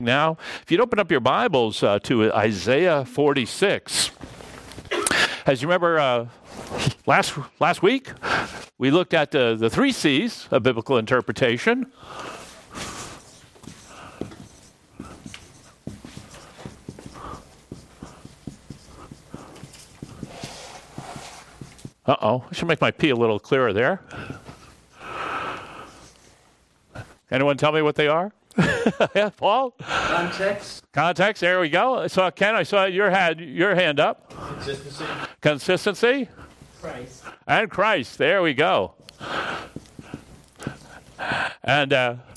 Now, if you'd open up your Bibles to Isaiah 46. As you remember, last week, we looked at the three C's of biblical interpretation. I should make my P a little clearer there. Anyone tell me what they are? Yeah, Paul? Context, there we go. So, Ken, I saw your hand up. Consistency. Christ. And Christ, there we go. And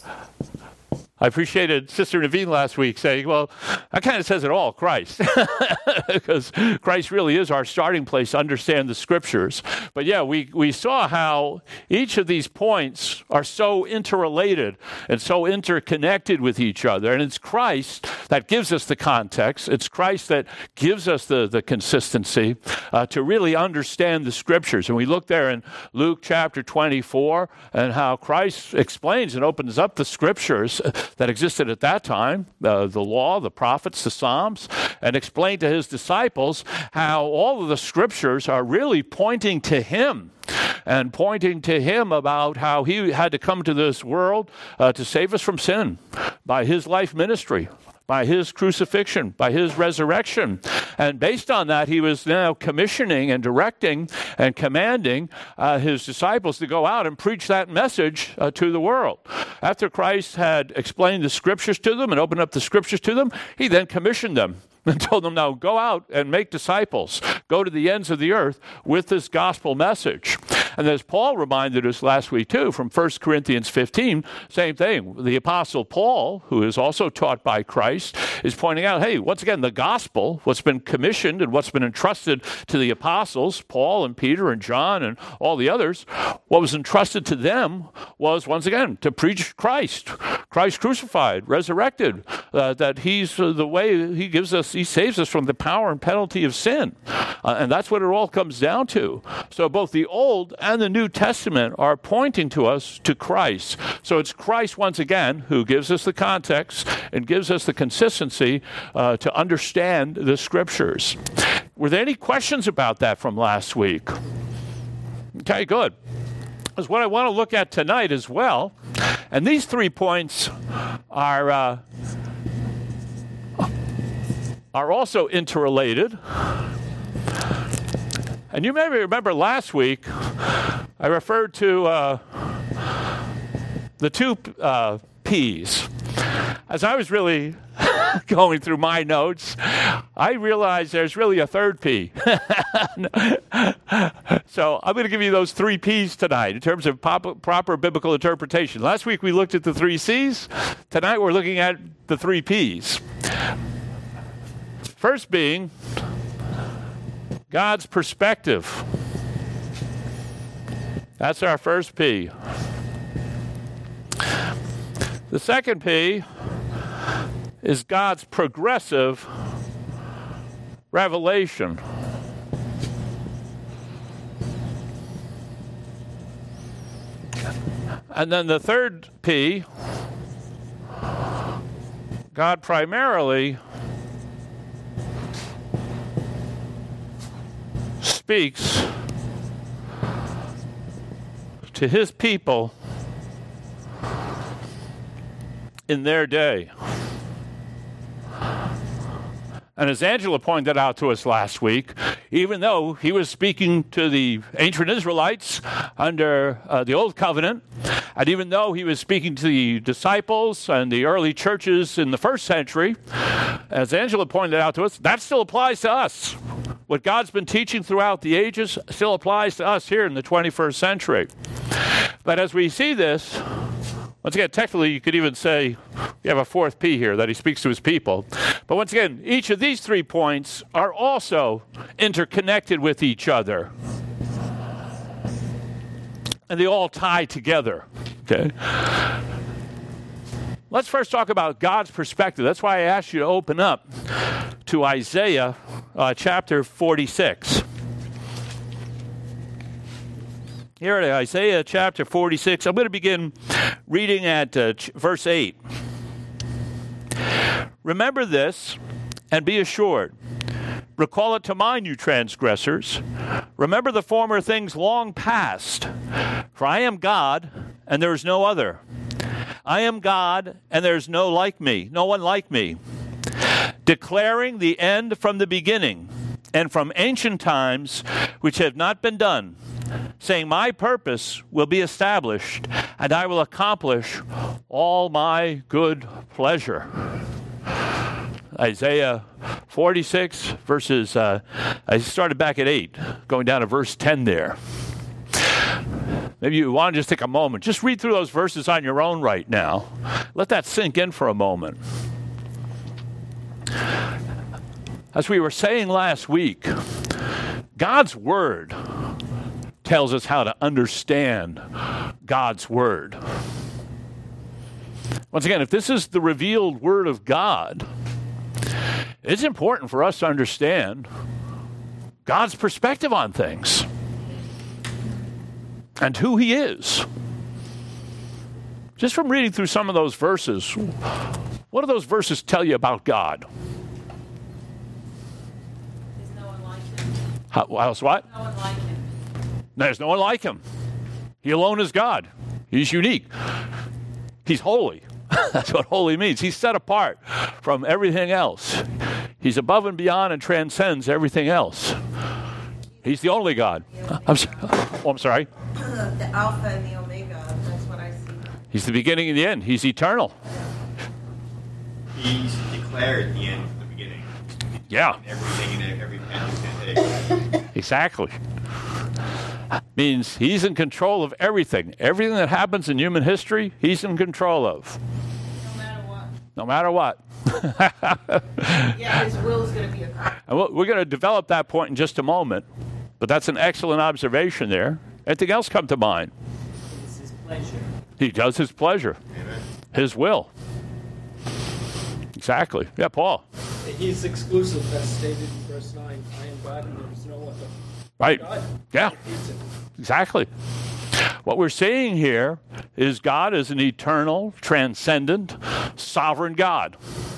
I appreciated Sister Naveen last week saying, well, that kind of says it all, Christ. Because Christ really is our starting place to understand the Scriptures. But yeah, we saw how each of these points are so interrelated and so interconnected with each other. And it's Christ that gives us the context. It's Christ that gives us the consistency to really understand the Scriptures. And we look there in Luke chapter 24 and how Christ explains and opens up the Scriptures that existed at that time, the law, the prophets, the Psalms, and explained to his disciples how all of the Scriptures are really pointing to him and pointing to him about how he had to come to this world to save us from sin by his life ministry, by his crucifixion, by his resurrection. And based on that, he was now commissioning and directing and commanding his disciples to go out and preach that message to the world. After Christ had explained the Scriptures to them and opened up the Scriptures to them, he then commissioned them and told them, now go out and make disciples. Go to the ends of the earth with this gospel message. And as Paul reminded us last week too, from 1 Corinthians 15, same thing. The Apostle Paul, who is also taught by Christ, is pointing out, hey, once again, the gospel, what's been commissioned and what's been entrusted to the apostles, Paul and Peter and John and all the others, what was entrusted to them was, once again, to preach Christ crucified, resurrected, that he's the way he gives us, he saves us from the power and penalty of sin. And that's what it all comes down to. So both the Old and the New Testament are pointing to us to Christ. So it's Christ, once again, who gives us the context and gives us the consistency to understand the Scriptures. Were there any questions about that from last week? Okay, good. Because what I want to look at tonight as well, and these 3 points are also interrelated. And you may remember last week, I referred to the 2 P's. As I was really going through my notes, I realized there's really a 3rd P. So I'm going to give you those 3 P's tonight in terms of proper biblical interpretation. Last week we looked at the 3 C's. Tonight we're looking at the 3 P's. First being God's perspective. That's our first P. The second P is God's progressive revelation. And then the third P, God primarily speaks to his people in their day. And as Angela pointed out to us last week, even though he was speaking to the ancient Israelites under the Old Covenant, and even though he was speaking to the disciples and the early churches in the first century, as Angela pointed out to us, that still applies to us. What God's been teaching throughout the ages still applies to us here in the 21st century. But as we see this, once again, technically you could even say you have a 4th P here, that he speaks to his people. But once again, each of these 3 points are also interconnected with each other. And they all tie together. Okay? Let's first talk about God's perspective. That's why I asked you to open up to Isaiah chapter 46. Here at Isaiah chapter 46, I'm going to begin reading at verse 8. Remember this and be assured. Recall it to mind, you transgressors. Remember the former things long past. For I am God, and there is no other. I am God, and there is no one like me. Declaring the end from the beginning, and from ancient times which have not been done, saying, my purpose will be established, and I will accomplish all my good pleasure. Isaiah 46, verses, I started back at 8, going down to verse 10 there. Maybe you want to just take a moment. Just read through those verses on your own right now. Let that sink in for a moment. As we were saying last week, God's Word tells us how to understand God's Word. Once again, if this is the revealed Word of God, it's important for us to understand God's perspective on things and who He is. Just from reading through some of those verses, what do those verses tell you about God? There's no one like Him. How else what? No one like Him. There's no one like Him. He alone is God. He's unique. He's holy. That's what holy means. He's set apart from everything else. He's above and beyond and transcends everything else. He's the only God. I'm sorry. The Alpha and the Omega. That's what I see. He's the beginning and the end. He's eternal. He's declared the end from the beginning. Yeah. Everything and every penny. Exactly. Means He's in control of everything. Everything that happens in human history, He's in control of. No matter what. No matter what. Yeah, His will is going to be accomplished. And we're going to develop that point in just a moment. But that's an excellent observation there. Anything else come to mind? It's His pleasure. He does His pleasure. Amen. His will. Exactly. Yeah, Paul. He's exclusive, as stated in verse 9. I am God and there is no other. Right. God. Yeah. Repeats it. Exactly. What we're seeing here is God is an eternal, transcendent, sovereign God.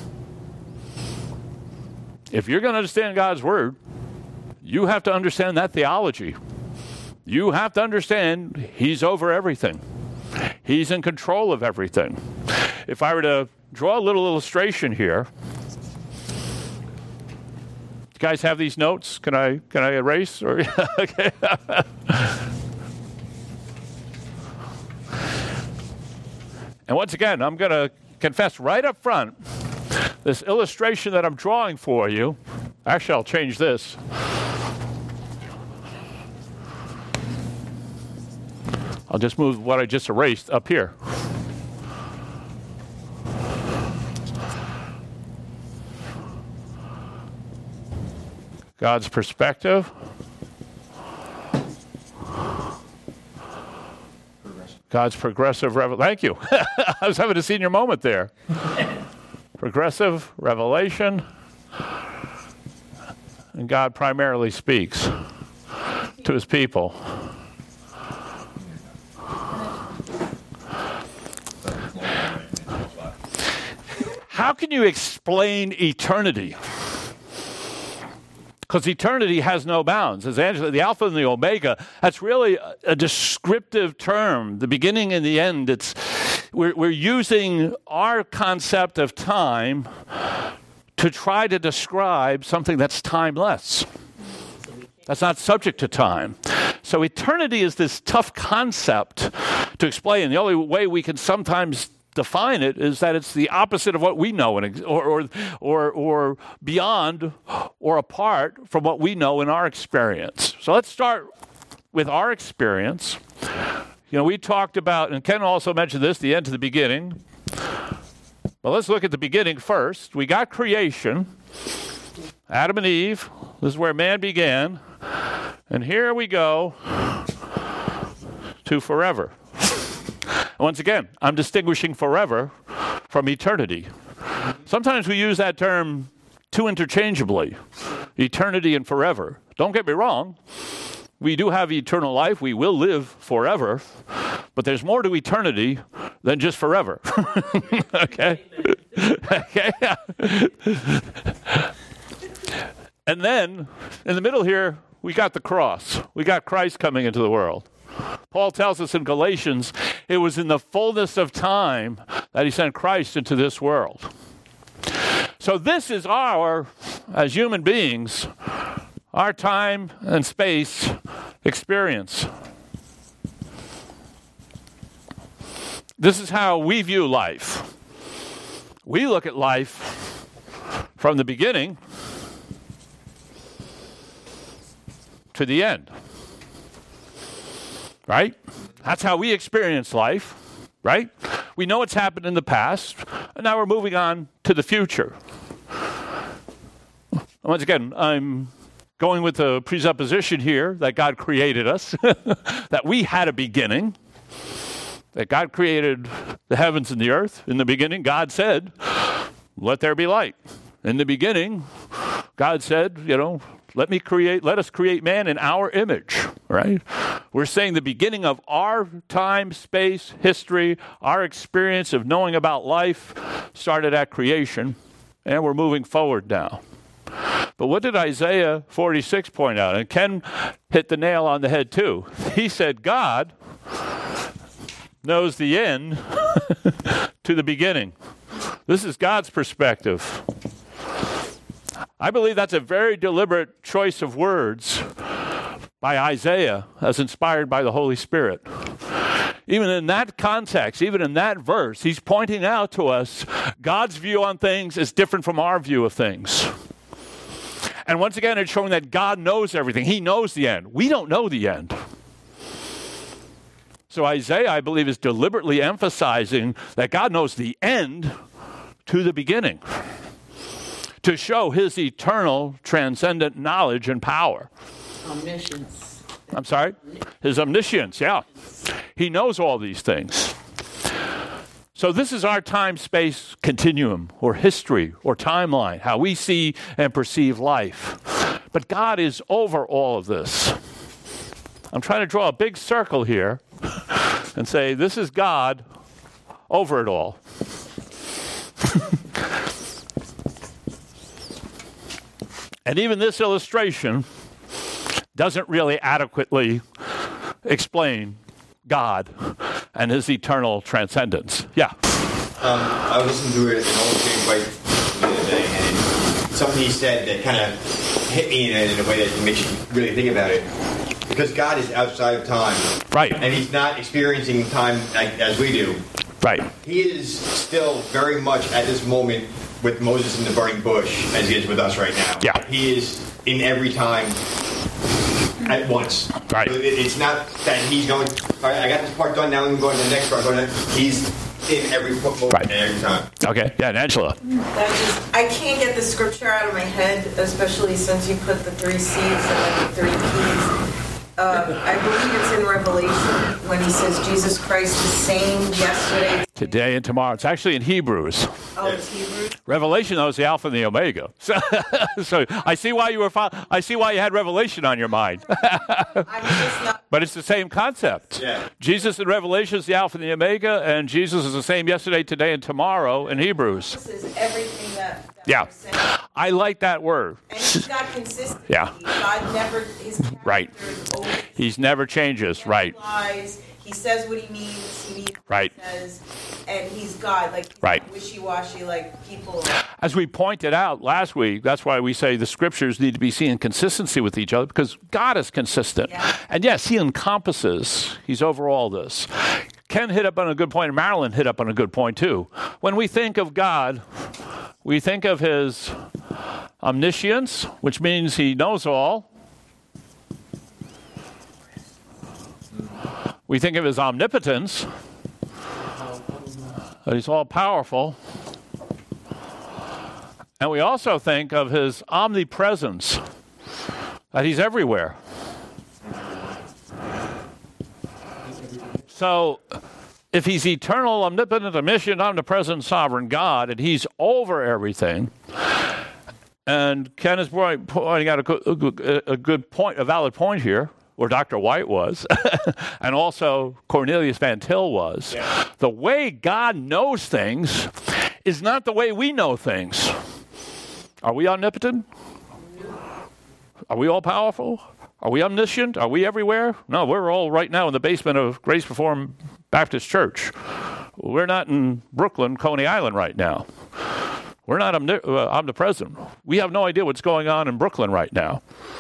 If you're going to understand God's Word, you have to understand that theology. You have to understand He's over everything. He's in control of everything. If I were to draw a little illustration here, you guys have these notes? Can I erase? Or okay. And once again, I'm going to confess right up front, this illustration that I'm drawing for you, actually I'll change this. I'll just move what I just erased up here. God's perspective. God's progressive revelation. Thank you. I was having a senior moment there. Progressive revelation. And God primarily speaks to His people. How can you explain eternity? Because eternity has no bounds. As Angela, the Alpha and the Omega, that's really a descriptive term. The beginning and the end. We're using our concept of time to try to describe something that's timeless. That's not subject to time. So eternity is this tough concept to explain. The only way we can sometimes define it is that it's the opposite of what we know, or beyond or apart from what we know in our experience. So let's start with our experience. You know, we talked about, and Ken also mentioned this, the end to the beginning. But let's look at the beginning first. We got creation, Adam and Eve. This is where man began. And here we go to forever. Once again, I'm distinguishing forever from eternity. Sometimes we use that term too interchangeably, eternity and forever. Don't get me wrong. We do have eternal life. We will live forever. But there's more to eternity than just forever. Okay? Okay? And then, in the middle here, we got the cross. We got Christ coming into the world. Paul tells us in Galatians, it was in the fullness of time that he sent Christ into this world. So this is our, as human beings, our time and space experience. This is how we view life. We look at life from the beginning to the end. Right? That's how we experience life, right? We know what's happened in the past, and now we're moving on to the future. Once again, I'm going with the presupposition here that God created us, that we had a beginning, that God created the heavens and the earth. In the beginning, God said, let there be light. In the beginning, God said, let us create man in our image, right? We're saying the beginning of our time, space, history, our experience of knowing about life started at creation, and we're moving forward now. But what did Isaiah 46 point out? And Ken hit the nail on the head too. He said God knows the end to the beginning. This is God's perspective. I believe that's a very deliberate choice of words by Isaiah as inspired by the Holy Spirit. Even in that context, even in that verse, he's pointing out to us God's view on things is different from our view of things. And once again, it's showing that God knows everything. He knows the end. We don't know the end. So Isaiah, I believe, is deliberately emphasizing that God knows the end to the beginning, to show his eternal, transcendent knowledge and power. Omniscience. I'm sorry? His omniscience, yeah. He knows all these things. So this is our time-space continuum, or history, or timeline, how we see and perceive life. But God is over all of this. I'm trying to draw a big circle here and say, this is God over it all. And even this illustration doesn't really adequately explain God and his eternal transcendence. Yeah. I was listening to an old James White the other day, and something he said that kind of hit me in a way that makes you really think about it. Because God is outside of time. Right. And he's not experiencing time as we do. Right. He is still very much at this moment with Moses in the burning bush as he is with us right now. Yeah. He is in every time at once. Right. It's not that he's going, all right, I got this part done, now I'm going to the next part. He's in every moment Right. and every time. Okay. Yeah, and Angela. I can't get the scripture out of my head, especially since you put the 3 C's and the 3 P's. I believe it's in Revelation when he says Jesus Christ the same yesterday, Today and tomorrow. It's actually in Hebrews. Oh, it's Hebrew. Revelation, though, is the Alpha and the Omega. So I see why you had Revelation on your mind. I'm just not. But it's the same concept. Yeah. Jesus in Revelation is the Alpha and the Omega, and Jesus is the same yesterday, today, and tomorrow in Hebrews. This is everything that Yeah. was saying. I like that word. And he's got consistency. Yeah. God never, his character Right. is always, He never changes. never Right. lies. He says what he means. He means Right. what he says. And he's God. Like, he's Right. not wishy-washy like people. As we pointed out last week, that's why we say the scriptures need to be seen in consistency with each other, because God is consistent. Yeah. And yes, he encompasses, he's over all this. Ken hit up on a good point, and Marilyn hit up on a good point too. When we think of God, we think of his omniscience, which means he knows all. We think of his omnipotence, that he's all-powerful. And we also think of his omnipresence, that he's everywhere. So, if he's eternal, omnipotent, omniscient, omnipresent, sovereign God, and he's over everything, and Ken is pointing out a good point, a valid point here, where Dr. White was, and also Cornelius Van Til was. Yeah. The way God knows things is not the way we know things. Are we omnipotent? Are we all powerful? Are we omniscient? Are we everywhere? No, we're all right now in the basement of Grace Reformed Baptist Church. We're not in Brooklyn, Coney Island right now. We're not omnipresent. We have no idea what's going on in Brooklyn right now.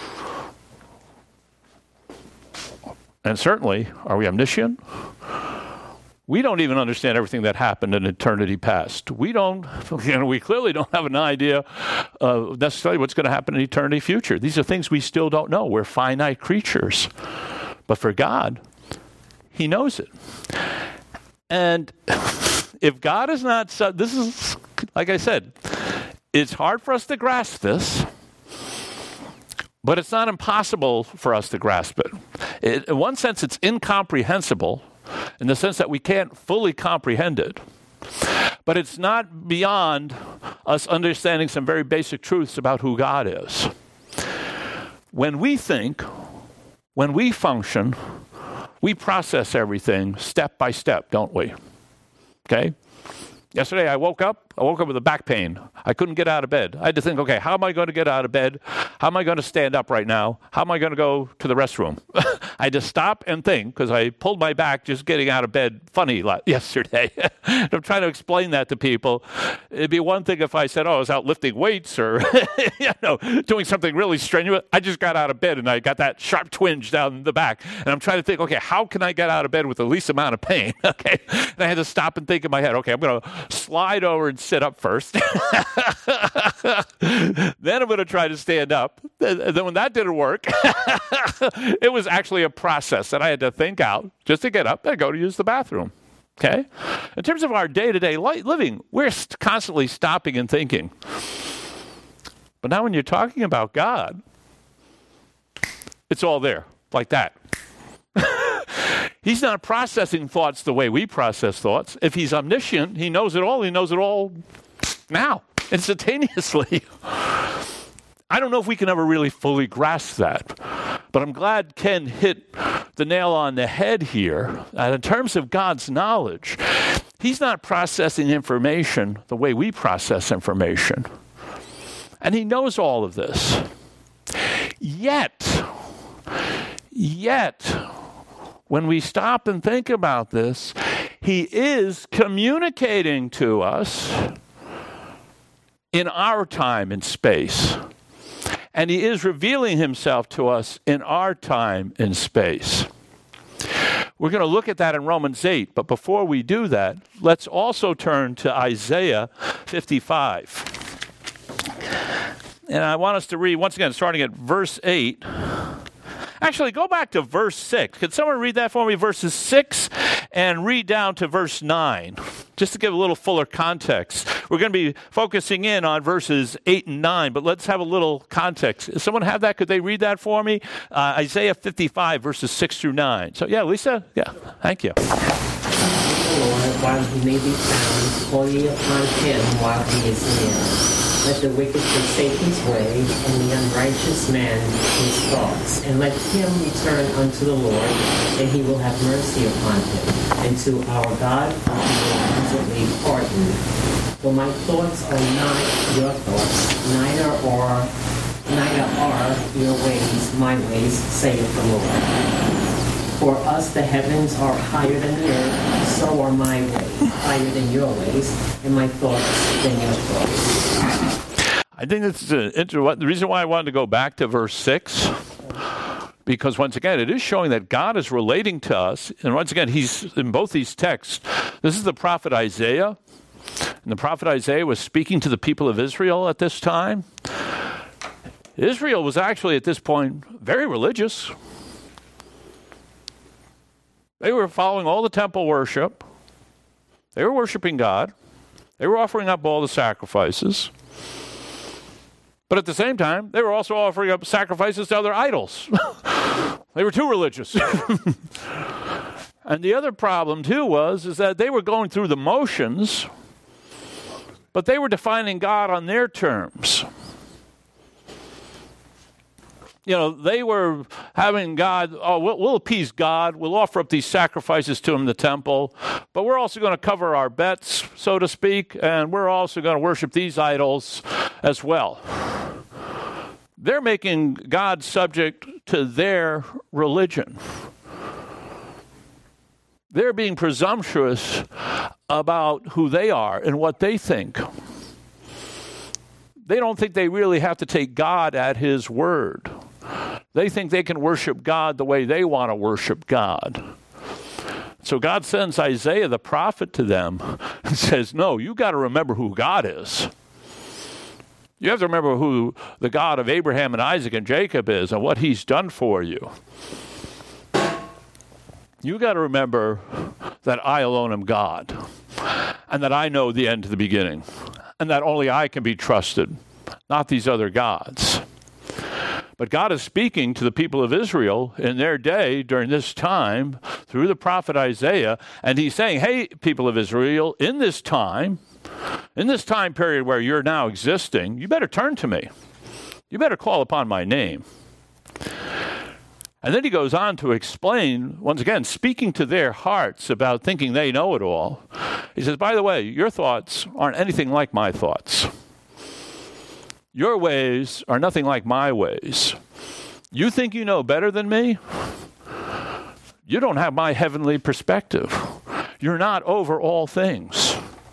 And certainly, are we omniscient? We don't even understand everything that happened in eternity past. We clearly don't have an idea of necessarily what's going to happen in eternity future. These are things we still don't know. We're finite creatures. But for God, he knows it. And if God is not, this is, like I said, it's hard for us to grasp this, but it's not impossible for us to grasp it. In one sense, it's incomprehensible, in the sense that we can't fully comprehend it. But it's not beyond us understanding some very basic truths about who God is. When we think, when we function, we process everything step by step, don't we? Okay? Yesterday I woke up with a back pain. I couldn't get out of bed. I had to think, okay, how am I going to get out of bed? How am I going to stand up right now? How am I going to go to the restroom? I had to stop and think because I pulled my back just getting out of bed funny yesterday. I'm trying to explain that to people. It'd be one thing if I said, I was out lifting weights or doing something really strenuous. I just got out of bed and I got that sharp twinge down the back. And I'm trying to think, okay, how can I get out of bed with the least amount of pain? Okay. And I had to stop and think in my head, okay, I'm going to slide over and sit up first. Then I'm going to try to stand up. Then when that didn't work, it was actually a process that I had to think out just to get up and go to use the bathroom. Okay? In terms of our day-to-day living, we're constantly stopping and thinking. But now when you're talking about God, it's all there, like that. He's not processing thoughts the way we process thoughts. If he's omniscient, he knows it all. He knows it all now, instantaneously. I don't know if we can ever really fully grasp that. But I'm glad Ken hit the nail on the head here. And in terms of God's knowledge, he's not processing information the way we process information. And he knows all of this. Yet, when we stop and think about this, he is communicating to us in our time and space. And he is revealing himself to us in our time and space. We're going to look at that in Romans 8, but before we do that, let's also turn to Isaiah 55. And I want us to read, once again, starting at verse 8. Actually, go back to verse 6. Could someone read that for me? Verses 6 and read down to verse 9, just to give a little fuller context. We're going to be focusing in on verses 8 and 9, but let's have a little context. Does someone have that? Could they read that for me? Isaiah 55, verses 6 through 9. So, yeah, Lisa? Yeah, thank you. Lord, while he may be found, call ye upon him while he is near. Let the wicked forsake his way, and the unrighteous man his thoughts. And let him return unto the Lord, and he will have mercy upon him. And to our God, he will easily pardon. For my thoughts are not your thoughts, neither are your ways my ways, saith the Lord. For us the heavens are higher than the earth, so are my ways higher than your ways, and my thoughts than your thoughts. I think this is the reason why I wanted to go back to verse 6, because once again, it is showing that God is relating to us. And once again, he's in both these texts. This is the prophet Isaiah. And the prophet Isaiah was speaking to the people of Israel at this time. Israel was actually at this point very religious. They were following all the temple worship. They were worshiping God. They were offering up all the sacrifices. But at the same time, they were also offering up sacrifices to other idols. They were too religious. And the other problem, too, is that they were going through the motions, but they were defining God on their terms. They were having God, we'll appease God. We'll offer up these sacrifices to him in the temple, but we're also going to cover our bets, so to speak, and we're also going to worship these idols as well. They're making God subject to their religion. They're being presumptuous about who they are and what they think. They don't think they really have to take God at his word. They think they can worship God the way they want to worship God. So God sends Isaiah the prophet to them and says, no, you got to remember who God is. You have to remember who the God of Abraham and Isaac and Jacob is and what he's done for you. You got to remember that I alone am God and that I know the end to the beginning and that only I can be trusted, not these other gods. But God is speaking to the people of Israel in their day during this time through the prophet Isaiah, and he's saying, hey, people of Israel, in this time period where you're now existing, you better turn to me. You better call upon my name. And then he goes on to explain, once again, speaking to their hearts about thinking they know it all. He says, by the way, your thoughts aren't anything like my thoughts. Your ways are nothing like my ways. You think you know better than me? You don't have my heavenly perspective. You're not over all things.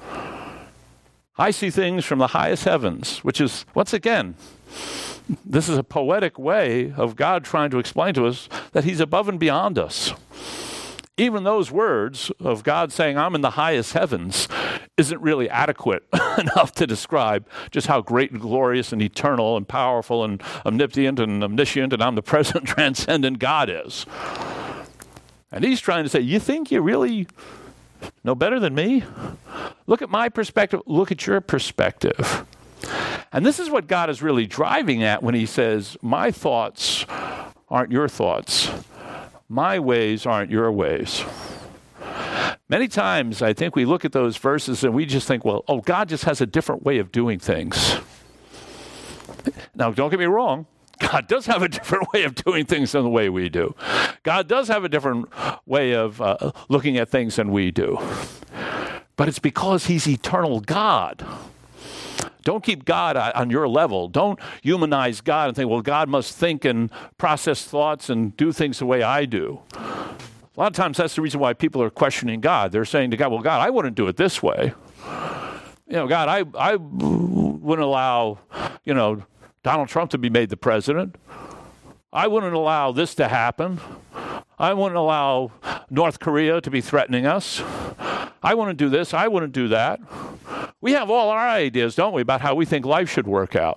I see things from the highest heavens, which is, once again, this is a poetic way of God trying to explain to us that he's above and beyond us. Even those words of God saying, I'm in the highest heavens, isn't really adequate enough to describe just how great and glorious and eternal and powerful and omnipotent and omniscient and omnipresent, transcendent God is. And he's trying to say, you think you really know better than me? Look at my perspective. Look at your perspective. And this is what God is really driving at when he says, my thoughts aren't your thoughts. My ways aren't your ways. Many times I think we look at those verses and we just think, well, God just has a different way of doing things. Now, don't get me wrong. God does have a different way of doing things than the way we do. God does have a different way of looking at things than we do. But it's because he's eternal God. Don't keep God on your level. Don't humanize God and think, well, God must think and process thoughts and do things the way I do. A lot of times that's the reason why people are questioning God. They're saying to God, well, God, I wouldn't do it this way. God, I wouldn't allow, Donald Trump to be made the president. I wouldn't allow this to happen. I wouldn't allow North Korea to be threatening us. I wouldn't do this. I wouldn't do that. We have all our ideas, don't we, about how we think life should work out.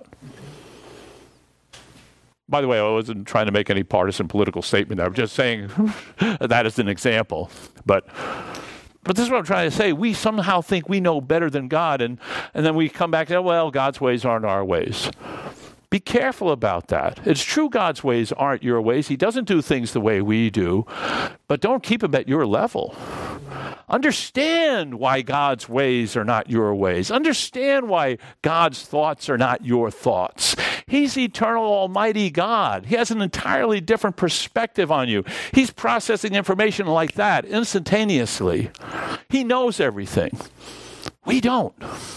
By the way, I wasn't trying to make any partisan political statement. I'm just saying that as an example. But this is what I'm trying to say. We somehow think we know better than God, and then we come back and say, well, God's ways aren't our ways. Be careful about that. It's true God's ways aren't your ways. He doesn't do things the way we do, but don't keep him at your level. Understand why God's ways are not your ways. Understand why God's thoughts are not your thoughts. He's eternal, almighty God. He has an entirely different perspective on you. He's processing information like that instantaneously. He knows everything. We don't.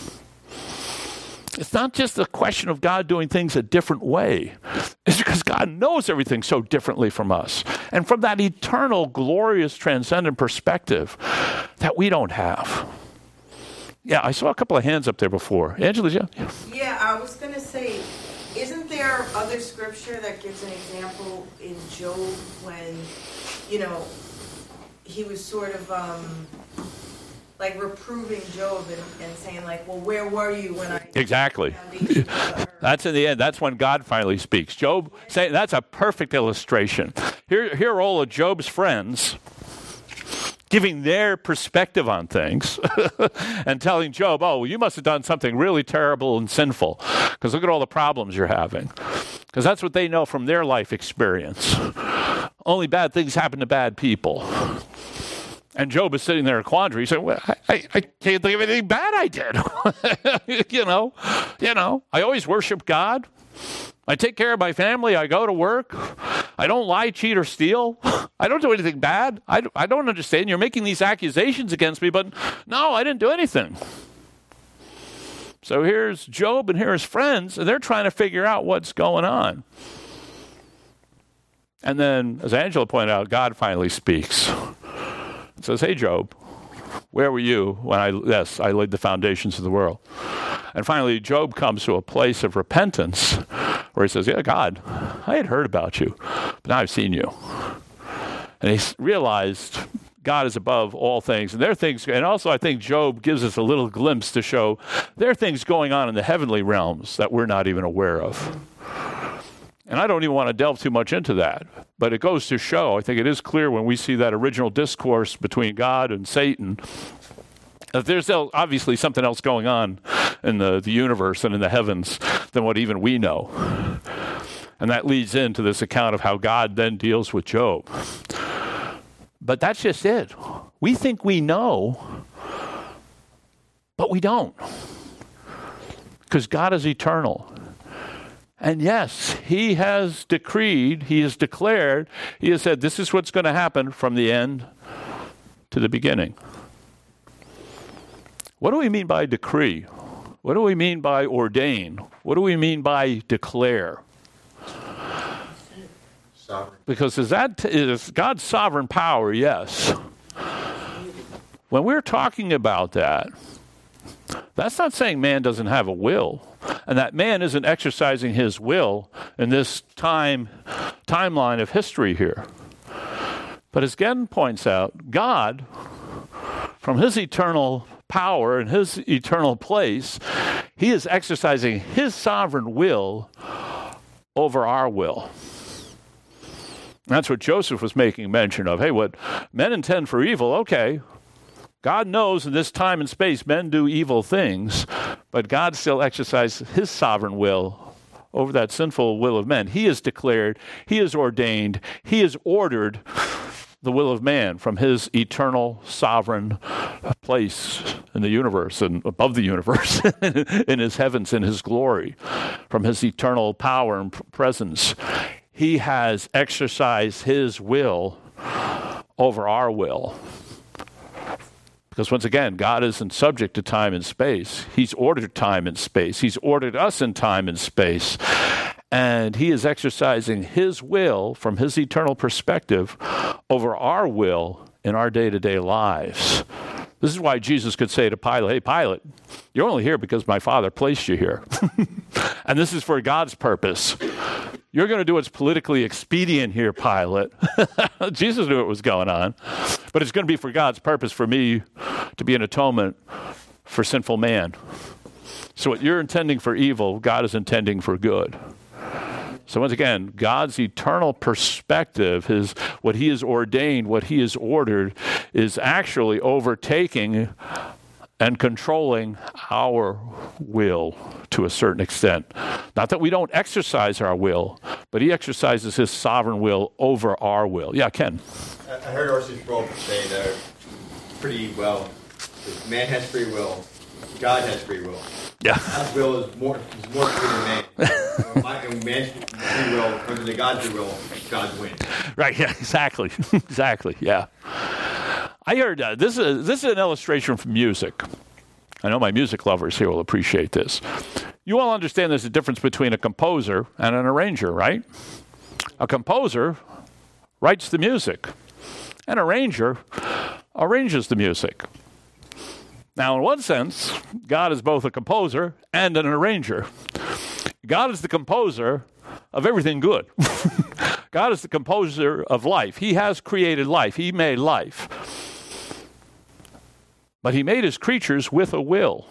It's not just a question of God doing things a different way. It's because God knows everything so differently from us. And from that eternal, glorious, transcendent perspective that we don't have. Yeah, I saw a couple of hands up there before. Angela? Yeah, I was going to say, isn't there other scripture that gives an example in Job when, he was sort of reproving Job and saying well, where were you when I... Exactly. That's in the end. That's when God finally speaks. Job, saying that's a perfect illustration. Here are all of Job's friends giving their perspective on things and telling Job, you must have done something really terrible and sinful because look at all the problems you're having. Because that's what they know from their life experience. Only bad things happen to bad people. And Job is sitting there in a quandary saying, well, I can't think of anything bad I did. I always worship God. I take care of my family. I go to work. I don't lie, cheat, or steal. I don't do anything bad. I don't understand. You're making these accusations against me, but no, I didn't do anything. So here's Job and here's friends, and they're trying to figure out what's going on. And then, as Angela pointed out, God finally speaks. It says, hey, Job, where were you when I laid the foundations of the world? And finally, Job comes to a place of repentance where he says, yeah, God, I had heard about you, but now I've seen you. And he realized God is above all things. And there are things, and also I think Job gives us a little glimpse to show there are things going on in the heavenly realms that we're not even aware of. And I don't even want to delve too much into that, but it goes to show, I think it is clear when we see that original discourse between God and Satan, that there's obviously something else going on in the universe and in the heavens than what even we know. And that leads into this account of how God then deals with Job. But that's just it. We think we know, but we don't. Because God is eternal. And yes, he has decreed, he has declared, he has said, this is what's going to happen from the end to the beginning. What do we mean by decree? What do we mean by ordain? What do we mean by declare? Sovereign. Because is God's sovereign power, yes. When we're talking about that, that's not saying man doesn't have a will, and that man isn't exercising his will in this timeline of history here. But as Gen points out, God, from his eternal power and his eternal place, he is exercising his sovereign will over our will. That's what Joseph was making mention of. Hey, what men intend for evil, okay. God knows in this time and space men do evil things, but God still exercises his sovereign will over that sinful will of men. He has declared, he has ordained, he has ordered the will of man from his eternal sovereign place in the universe and above the universe, in his heavens, in his glory, from his eternal power and presence. He has exercised his will over our will. Because once again, God isn't subject to time and space. He's ordered time and space. He's ordered us in time and space. And he is exercising his will from his eternal perspective over our will in our day-to-day lives. This is why Jesus could say to Pilate, hey, Pilate, you're only here because my Father placed you here. And this is for God's purpose. You're going to do what's politically expedient here, Pilate. Jesus knew what was going on. But it's going to be for God's purpose, for me to be an atonement for sinful man. So what you're intending for evil, God is intending for good. So once again, God's eternal perspective, what he has ordained, what he has ordered, is actually overtaking and controlling our will to a certain extent. Not that we don't exercise our will, but he exercises his sovereign will over our will. Yeah, Ken. I heard R.C. Sproul say that pretty well. Man has free will. God has free will. Yeah. God's will is more free than man. And man's free will, under the God's free will, God wins. Right, yeah, exactly. Exactly, yeah. I heard this is an illustration from music. I know my music lovers here will appreciate this. You all understand there's a difference between a composer and an arranger, right? A composer writes the music. An arranger arranges the music. Now, in one sense, God is both a composer and an arranger. God is the composer of everything good. God is the composer of life. He has created life. He made life. But he made his creatures with a will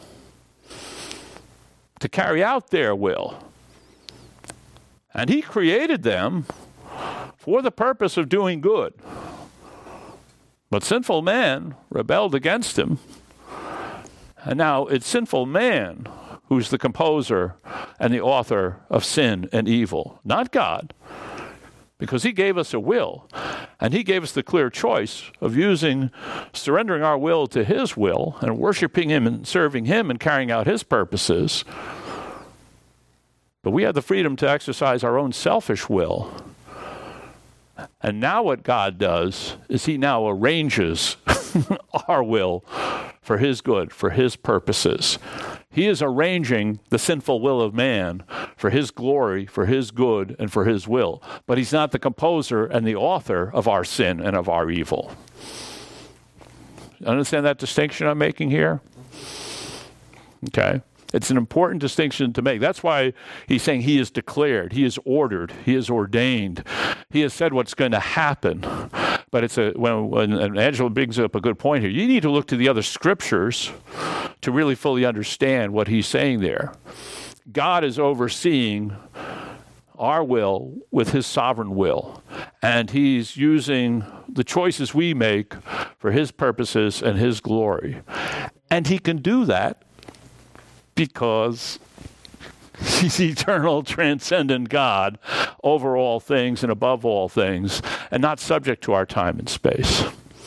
to carry out their will. And he created them for the purpose of doing good. But sinful man rebelled against him. And now it's sinful man who's the composer and the author of sin and evil, not God. Because he gave us a will, and he gave us the clear choice of surrendering our will to his will and worshiping him and serving him and carrying out his purposes. But we have the freedom to exercise our own selfish will. And now what God does is he now arranges our will for his good, for his purposes. He is arranging the sinful will of man for his glory, for his good, and for his will. But he's not the composer and the author of our sin and of our evil. Understand that distinction I'm making here? Okay. It's an important distinction to make. That's why he's saying he is declared, he is ordered, he is ordained. He has said what's going to happen. But it's when Angela brings up a good point here, you need to look to the other scriptures to really fully understand what he's saying there. God is overseeing our will with his sovereign will. And he's using the choices we make for his purposes and his glory. And he can do that because he's eternal, transcendent God over all things and above all things, and not subject to our time and space.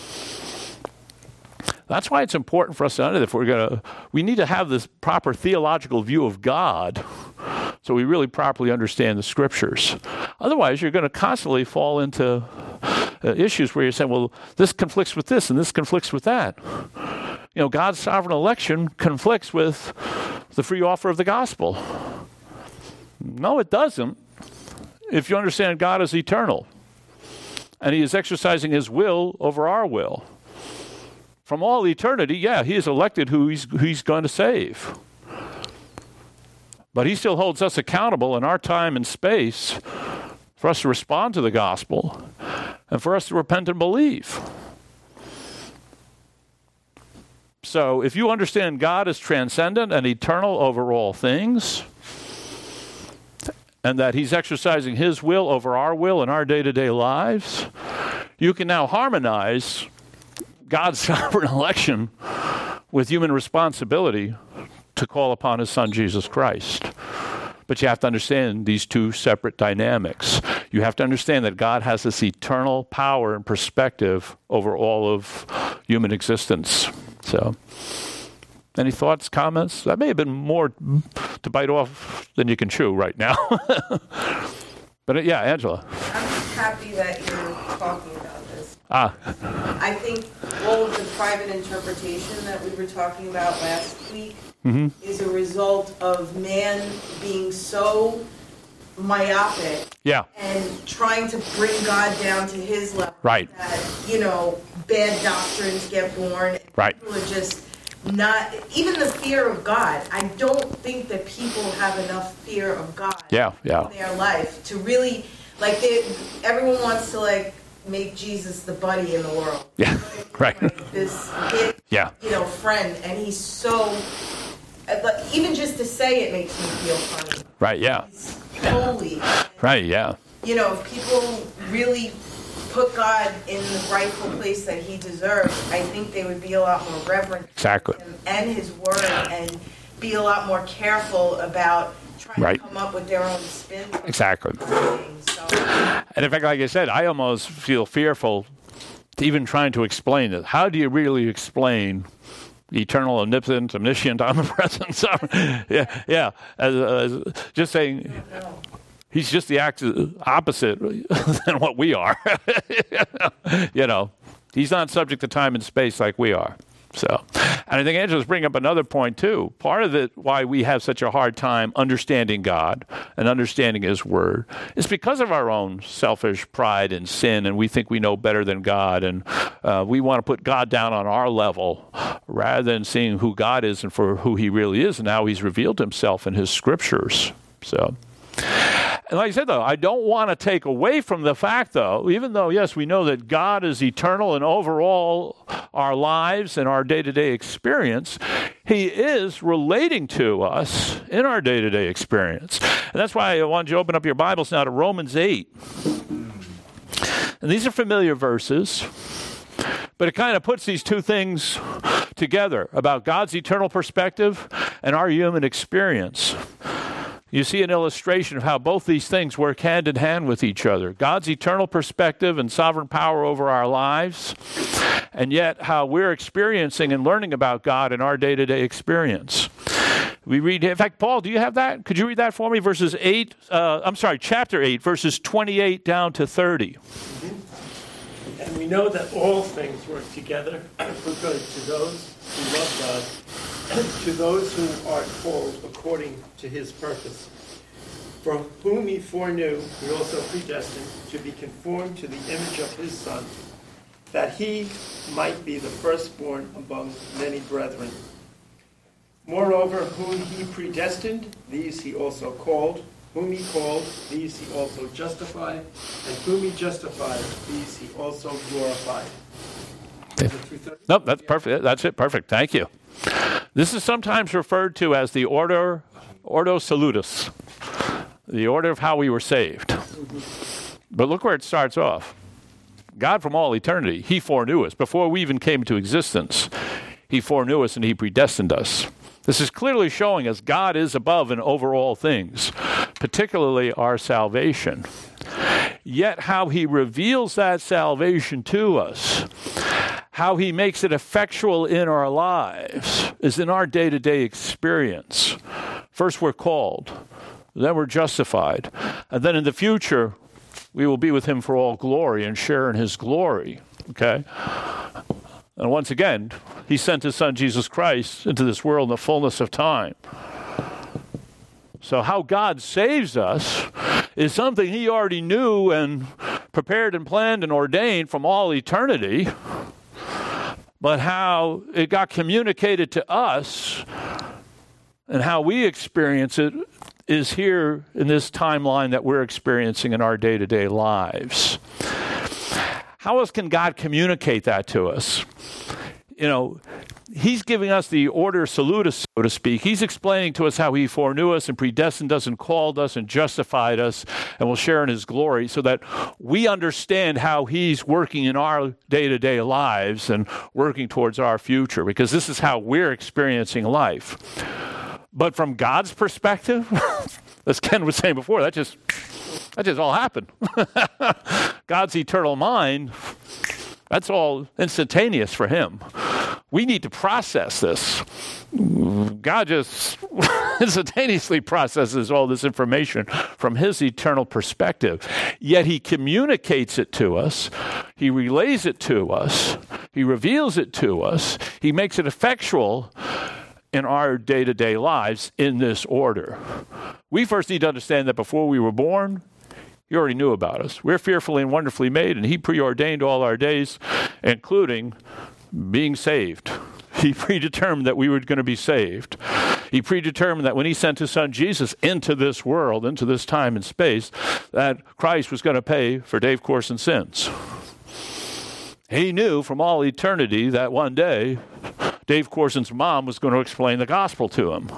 That's why it's important for us to understand we need to have this proper theological view of God so we really properly understand the scriptures. Otherwise, you're going to constantly fall into issues where you're saying, well, this conflicts with this and this conflicts with that. God's sovereign election conflicts with the free offer of the gospel. No, it doesn't. If you understand God is eternal and he is exercising his will over our will. From all eternity, yeah, he has elected who he's going to save. But he still holds us accountable in our time and space for us to respond to the gospel and for us to repent and believe. So if you understand God is transcendent and eternal over all things, and that he's exercising his will over our will in our day-to-day lives, you can now harmonize God's sovereign election with human responsibility to call upon his son, Jesus Christ. But you have to understand these two separate dynamics. You have to understand that God has this eternal power and perspective over all of human existence. So, any thoughts, comments? That may have been more to bite off than you can chew right now. But yeah, Angela. I'm happy that you're talking about this. I think all of the private interpretation that we were talking about last week is a result of man being so myopic and trying to bring God down to his level. Right. That, bad doctrines get born. Right. People are just not, even the fear of God. I don't think that people have enough fear of God in their life to really, everyone wants to, make Jesus the buddy in the world. Yeah, right. This hit, friend, and he's so, even just to say it makes me feel funny. Right, yeah. He's holy. Right, yeah. If people really put God in the rightful place that he deserves, I think they would be a lot more reverent exactly. to him and his word, and be a lot more careful about trying to come up with their own spin. Exactly. So. And in fact, like I said, I almost feel fearful to even trying to explain it. How do you really explain eternal, omnipotent, omniscient, omnipresent? Just saying, he's just the opposite than what we are. He's not subject to time and space like we are. So, and I think Angela's bringing up another point too. Part of it, why we have such a hard time understanding God and understanding his word, is because of our own selfish pride and sin, and we think we know better than God, and we want to put God down on our level rather than seeing who God is and for who he really is and how he's revealed himself in his scriptures. So, and like I said, though, I don't want to take away from the fact, though, even though, yes, we know that God is eternal and overall our lives and our day-to-day experience, he is relating to us in our day-to-day experience. And that's why I want you to open up your Bibles now to Romans 8. And these are familiar verses, but it kind of puts these two things together about God's eternal perspective and our human experience. You see an illustration of how both these things work hand in hand with each other. God's eternal perspective and sovereign power over our lives, and yet how we're experiencing and learning about God in our day-to-day experience. We read, in fact, Paul, do you have that? Could you read that for me? Chapter 8, verses 28 down to 30. And we know that all things work together for good to those who love God, to those who are called according to his purpose. For whom he foreknew, he also predestined to be conformed to the image of his Son, that he might be the firstborn among many brethren. Moreover, whom he predestined, these he also called. Whom he called, these he also justified. And whom he justified, these he also glorified. Nope, that's perfect. That's it. Perfect. Thank you. This is sometimes referred to as the Ordo Salutis, the order of how we were saved. But look where it starts off. God from all eternity, he foreknew us. Before we even came into existence, he foreknew us and he predestined us. This is clearly showing us God is above and over all things, particularly our salvation. Yet how he reveals that salvation to us, how he makes it effectual in our lives, is in our day-to-day experience. First we're called, then we're justified, and then in the future we will be with him for all glory and share in his glory. Okay? And once again, he sent his Son, Jesus Christ, into this world in the fullness of time. So how God saves us is something he already knew and prepared and planned and ordained from all eternity. But how it got communicated to us and how we experience it is here in this timeline that we're experiencing in our day-to-day lives. How else can God communicate that to us? You know, he's giving us the order salutis, so to speak. He's explaining to us how he foreknew us and predestined us and called us and justified us and will share in his glory so that we understand how he's working in our day-to-day lives and working towards our future, because this is how we're experiencing life. But from God's perspective, as Ken was saying before, that just all happened. God's eternal mind, that's all instantaneous for him. We need to process this. God just instantaneously processes all this information from his eternal perspective. Yet he communicates it to us. He relays it to us. He reveals it to us. He makes it effectual in our day-to-day lives in this order. We first need to understand that before we were born, he already knew about us. We're fearfully and wonderfully made, and he preordained all our days, including being saved. He predetermined that we were going to be saved. He predetermined that when he sent his Son Jesus into this world, into this time and space, that Christ was going to pay for Dave Corson's sins. He knew from all eternity that one day Dave Corson's mom was going to explain the gospel to him.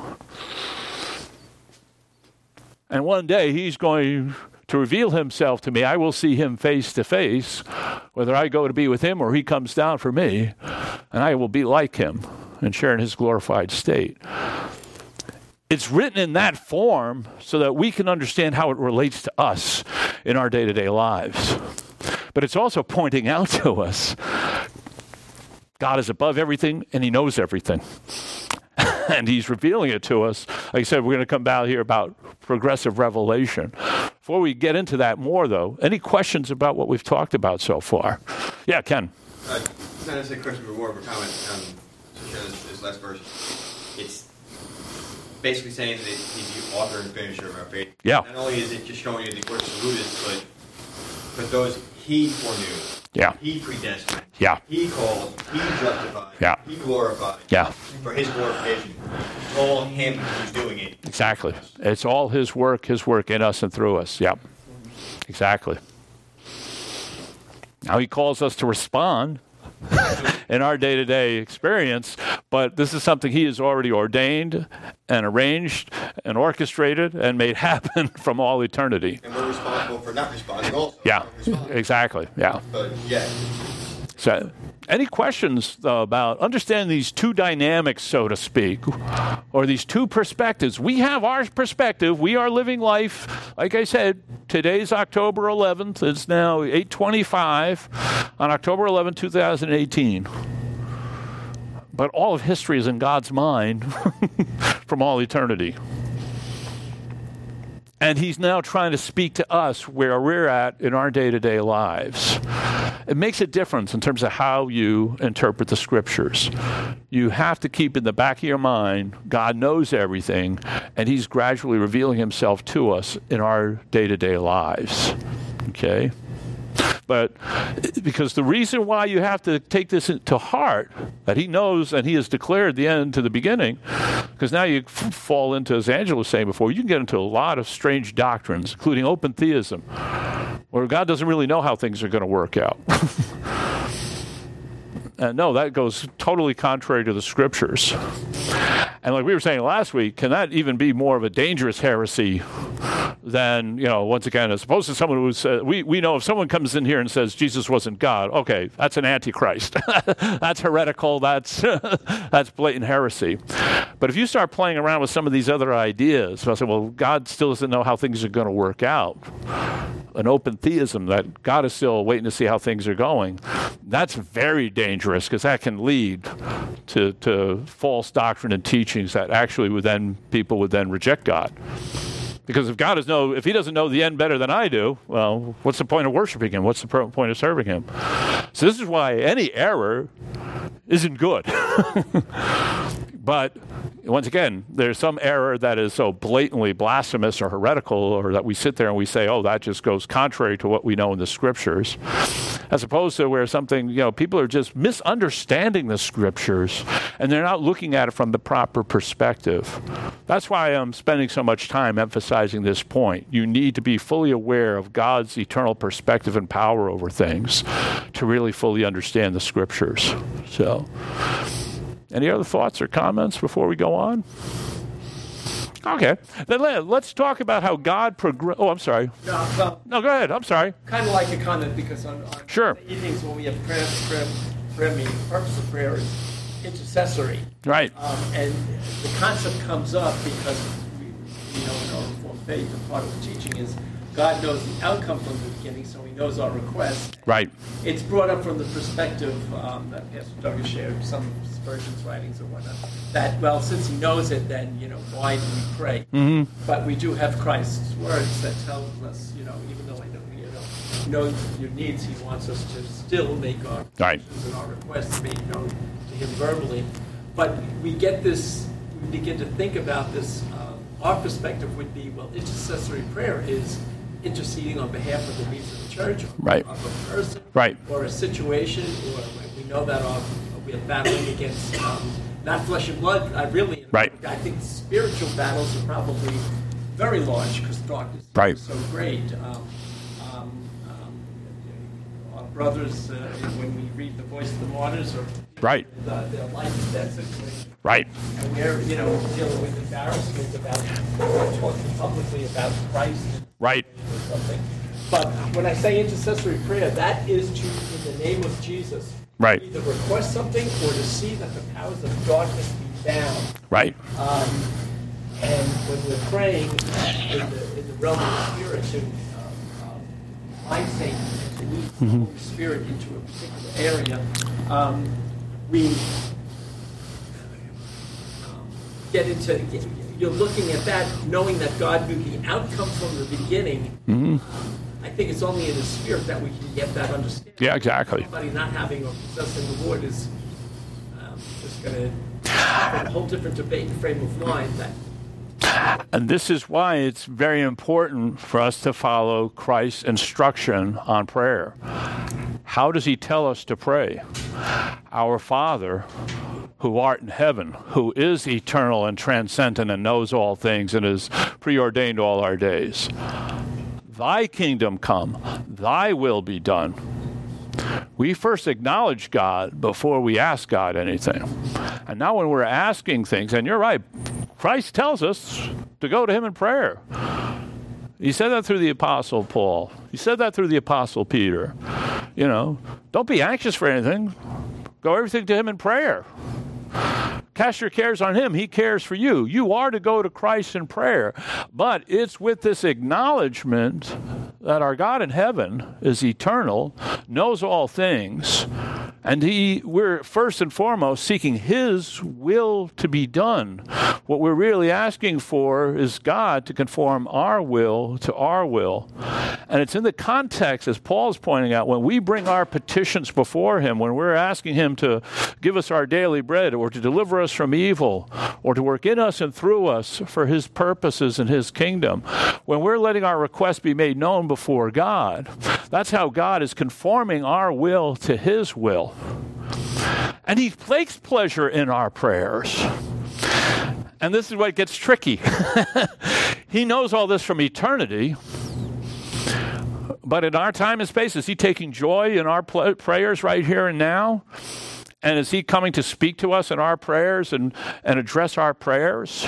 And one day he's going to reveal himself to me. I will see him face to face, whether I go to be with him or he comes down for me, and I will be like him and share in his glorified state. It's written in that form so that we can understand how it relates to us in our day-to-day lives. But it's also pointing out to us God is above everything and he knows everything. And he's revealing it to us. Like I said, we're going to come back here about progressive revelation. Before we get into that more, though, any questions about what we've talked about so far? Yeah, Ken. Not necessarily a question, but more of a comment on this last verse. It's basically saying that he's the author and finisher of our faith. Yeah. Not only is it just showing you the word salutis, but those he foreknew. Yeah. He predestined. Yeah. He called. He justified. Yeah. He glorified. Yeah. For his glorification. It's all him who's doing it. Exactly. It's all his work in us and through us. Yeah. Exactly. Now he calls us to respond in our day-to-day experience, but this is something he has already ordained and arranged and orchestrated and made happen from all eternity. And we're responsible for not responding also. Yeah, exactly. Yeah. But yeah. So, any questions, though, about understanding these two dynamics, so to speak, or these two perspectives? We have our perspective. We are living life. Like I said, today's October 11th. It's now 8:25 on October 11, 2018. But all of history is in God's mind from all eternity. And he's now trying to speak to us where we're at in our day-to-day lives. It makes a difference in terms of how you interpret the scriptures. You have to keep in the back of your mind, God knows everything, and he's gradually revealing himself to us in our day-to-day lives. Okay? But because the reason why you have to take this to heart, that he knows and he has declared the end to the beginning, because now you fall into, as Angela was saying before, you can get into a lot of strange doctrines, including open theism, where God doesn't really know how things are going to work out. And no, that goes totally contrary to the scriptures. And like we were saying last week, can that even be more of a dangerous heresy than, once again, as opposed to someone who says, we know if someone comes in here and says Jesus wasn't God, okay, that's an antichrist. That's heretical. That's blatant heresy. But if you start playing around with some of these other ideas, I'll say, well, God still doesn't know how things are going to work out. An open theism that God is still waiting to see how things are going, that's very dangerous because that can lead to false doctrine and teachings that actually people would then reject God. Because if he doesn't know the end better than I do, well, what's the point of worshiping him? What's the point of serving him? So this is why any error isn't good. But once again, there's some error that is so blatantly blasphemous or heretical, or that we sit there and we say, oh, that just goes contrary to what we know in the scriptures, as opposed to where something, people are just misunderstanding the scriptures and they're not looking at it from the proper perspective. That's why I'm spending so much time emphasizing this point. You need to be fully aware of God's eternal perspective and power over things to really fully understand the scriptures. So, any other thoughts or comments before we go on? Okay. Then let's talk about how God Oh, I'm sorry. No, go ahead. I'm sorry. Kind of like a comment because on sure. The evenings when we have prayer meeting, the purpose of prayer is intercessory. Right. And the concept comes up because we know in our Reformed faith, and part of the teaching is God knows the outcome from the beginning, so he knows our request. Right. It's brought up from the perspective that Pastor Doug has shared, some of Spurgeon's writings or whatnot, that, well, since he knows it, then, why do we pray? Mm-hmm. But we do have Christ's words that tell us, even though I know your needs, he wants us to still make our petitions and our requests made known to him verbally. But we begin to think about this. Our perspective would be, well, intercessory prayer is interceding on behalf of the needs of the church, or of a person, or a situation, or we know that we are battling against not flesh and blood. I think spiritual battles are probably very large because darkness is so great. Our brothers, when we read The Voice of the Martyrs, or their life and death situation. Right. And we're, dealing with embarrassment about talking publicly about Christ. Right. Or something. But when I say intercessory prayer, that is to, in the name of Jesus, either request something or to see that the powers of darkness be bound. Right. And when we're praying in the realm of the Spirit to bind Satan and to lead the Holy Spirit into a particular area, we get into, you're looking at that, knowing that God knew the outcome from the beginning. Mm-hmm. I think it's only in the Spirit that we can get that understanding. Yeah, exactly. Somebody not having or possessing the Lord is just going to have a whole different debate and frame of mind. And this is why it's very important for us to follow Christ's instruction on prayer. How does he tell us to pray? Our Father, who art in heaven, who is eternal and transcendent and knows all things and is preordained all our days. Thy kingdom come, thy will be done. We first acknowledge God before we ask God anything. And now when we're asking things, and you're right, Christ tells us to go to him in prayer. He said that through the Apostle Paul. He said that through the Apostle Peter. Don't be anxious for anything. Go everything to him in prayer. Cast your cares on him. He cares for you. You are to go to Christ in prayer. But it's with this acknowledgement that our God in heaven is eternal, knows all things, And we're first and foremost seeking his will to be done. What we're really asking for is God to conform our will to our will. And it's in the context, as Paul's pointing out, when we bring our petitions before him, when we're asking him to give us our daily bread or to deliver us from evil or to work in us and through us for his purposes and his kingdom, when we're letting our requests be made known before God, that's how God is conforming our will to his will. And he takes pleasure in our prayers. And this is what gets tricky. He knows all this from eternity. But in our time and space, is he taking joy in our prayers right here and now? And is he coming to speak to us in our prayers and address our prayers?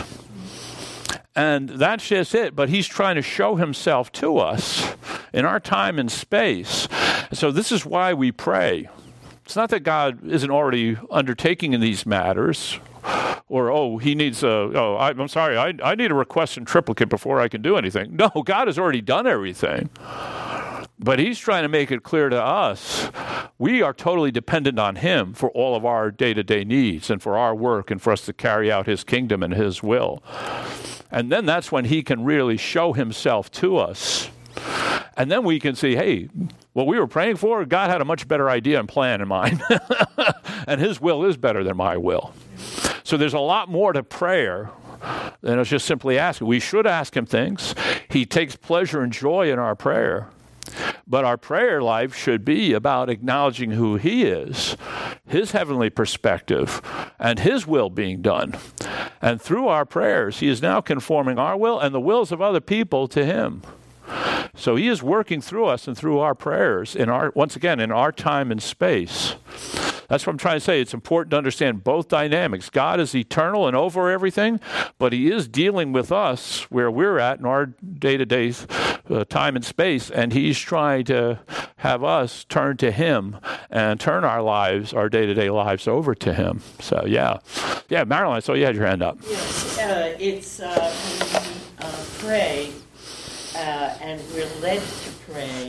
And that's just it. But he's trying to show himself to us in our time and space. So this is why we pray. It's not that God isn't already undertaking in these matters, or, he needs I'm sorry, I need a request in triplicate before I can do anything. No, God has already done everything. But he's trying to make it clear to us, we are totally dependent on him for all of our day-to-day needs and for our work and for us to carry out his kingdom and his will. And then that's when he can really show himself to us. And then we can see, hey, what we were praying for, God had a much better idea and plan in mind. And his will is better than my will. So there's a lot more to prayer than it's just simply asking. We should ask him things. He takes pleasure and joy in our prayer. But our prayer life should be about acknowledging who he is, his heavenly perspective, and his will being done. And through our prayers, he is now conforming our will and the wills of other people to him. So he is working through us and through our prayers, once again, in our time and space. That's what I'm trying to say. It's important to understand both dynamics. God is eternal and over everything, but he is dealing with us where we're at in our day-to-day time and space, and he's trying to have us turn to him and turn our lives, our day-to-day lives, over to him. So, yeah, Marilyn, I saw you had your hand up. Yes, it's when we pray, and we're led to pray,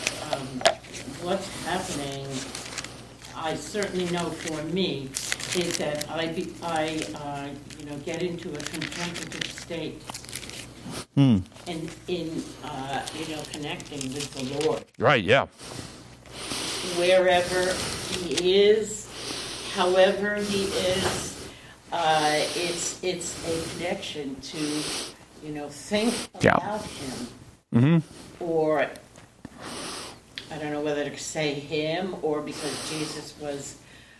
what's happening, I certainly know for me, is that I get into a contemplative state in connecting with the Lord. Right, yeah. Wherever he is, however he is, it's a connection to, think about him. Mm-hmm. Or I don't know whether to say him or because Jesus was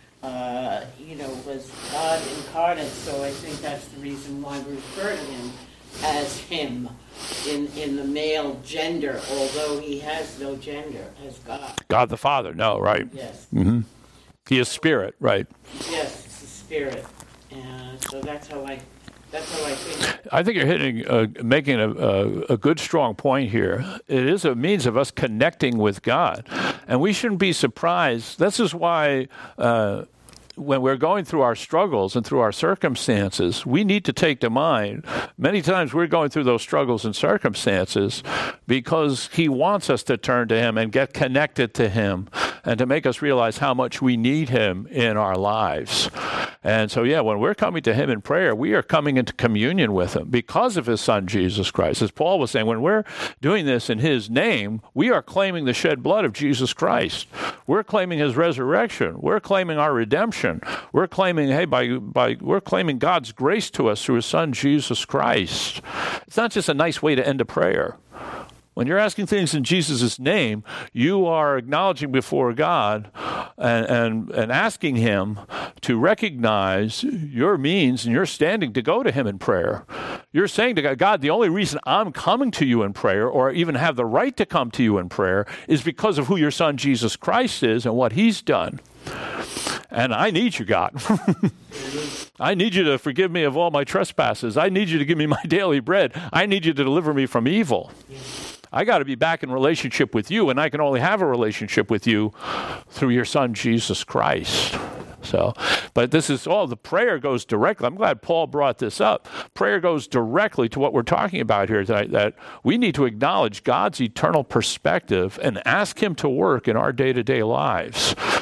God incarnate. So I think that's the reason why we refer to him as him in the male gender, although he has no gender as God. God the Father, no, right? Yes. Mm-hmm. He is spirit, right? Yes, it's the spirit. And so that's how I think. I think you're making a good, strong point here. It is a means of us connecting with God. And we shouldn't be surprised. This is why when we're going through our struggles and through our circumstances, we need to take to mind, many times we're going through those struggles and circumstances because he wants us to turn to him and get connected to him and to make us realize how much we need him in our lives. And so, when we're coming to him in prayer, we are coming into communion with him because of his son, Jesus Christ. As Paul was saying, when we're doing this in his name, we are claiming the shed blood of Jesus Christ. We're claiming his resurrection. We're claiming our redemption. We're claiming, we're claiming God's grace to us through his son, Jesus Christ. It's not just a nice way to end a prayer. When you're asking things in Jesus' name, you are acknowledging before God and asking him to recognize your means and your standing to go to him in prayer. You're saying to God, the only reason I'm coming to you in prayer or even have the right to come to you in prayer is because of who your son Jesus Christ is and what he's done. And I need you, God. I need you to forgive me of all my trespasses. I need you to give me my daily bread. I need you to deliver me from evil. I got to be back in relationship with you, and I can only have a relationship with you through your son, Jesus Christ. So, but this is all, the prayer goes directly. I'm glad Paul brought this up. Prayer goes directly to what we're talking about here tonight, that we need to acknowledge God's eternal perspective and ask him to work in our day-to-day lives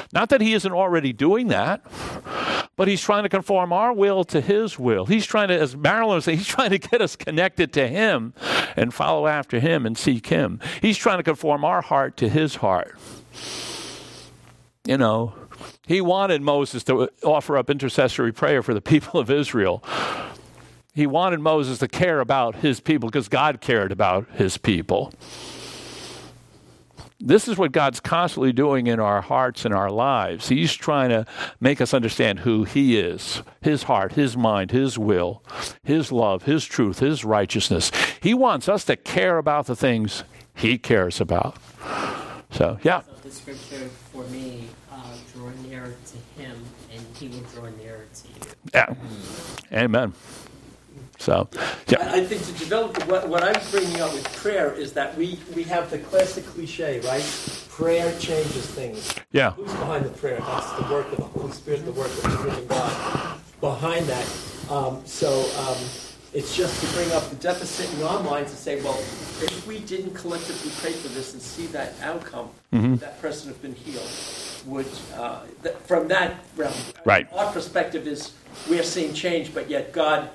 Not that he isn't already doing that, but he's trying to conform our will to his will. He's trying to, as Marilyn was saying, he's trying to get us connected to him and follow after him and seek him. He's trying to conform our heart to his heart. You know, he wanted Moses to offer up intercessory prayer for the people of Israel. He wanted Moses to care about his people because God cared about his people. This is what God's constantly doing in our hearts and our lives. He's trying to make us understand who he is, his heart, his mind, his will, his love, his truth, his righteousness. He wants us to care about the things he cares about. So, yeah. So the scripture for me, draw nearer to him and he will draw nearer to you. Yeah. Amen. So, yeah. I think to develop what I'm bringing up with prayer is that we have the classic cliche, right? Prayer changes things. Yeah. Who's behind the prayer? That's the work of the Holy Spirit, the work of the living God. Behind that, it's just to bring up the deficit in our minds and say, well, if we didn't collectively pray for this and see that outcome, would that person have been healed? Would from that realm, right. Our perspective is we are seeing change, but yet God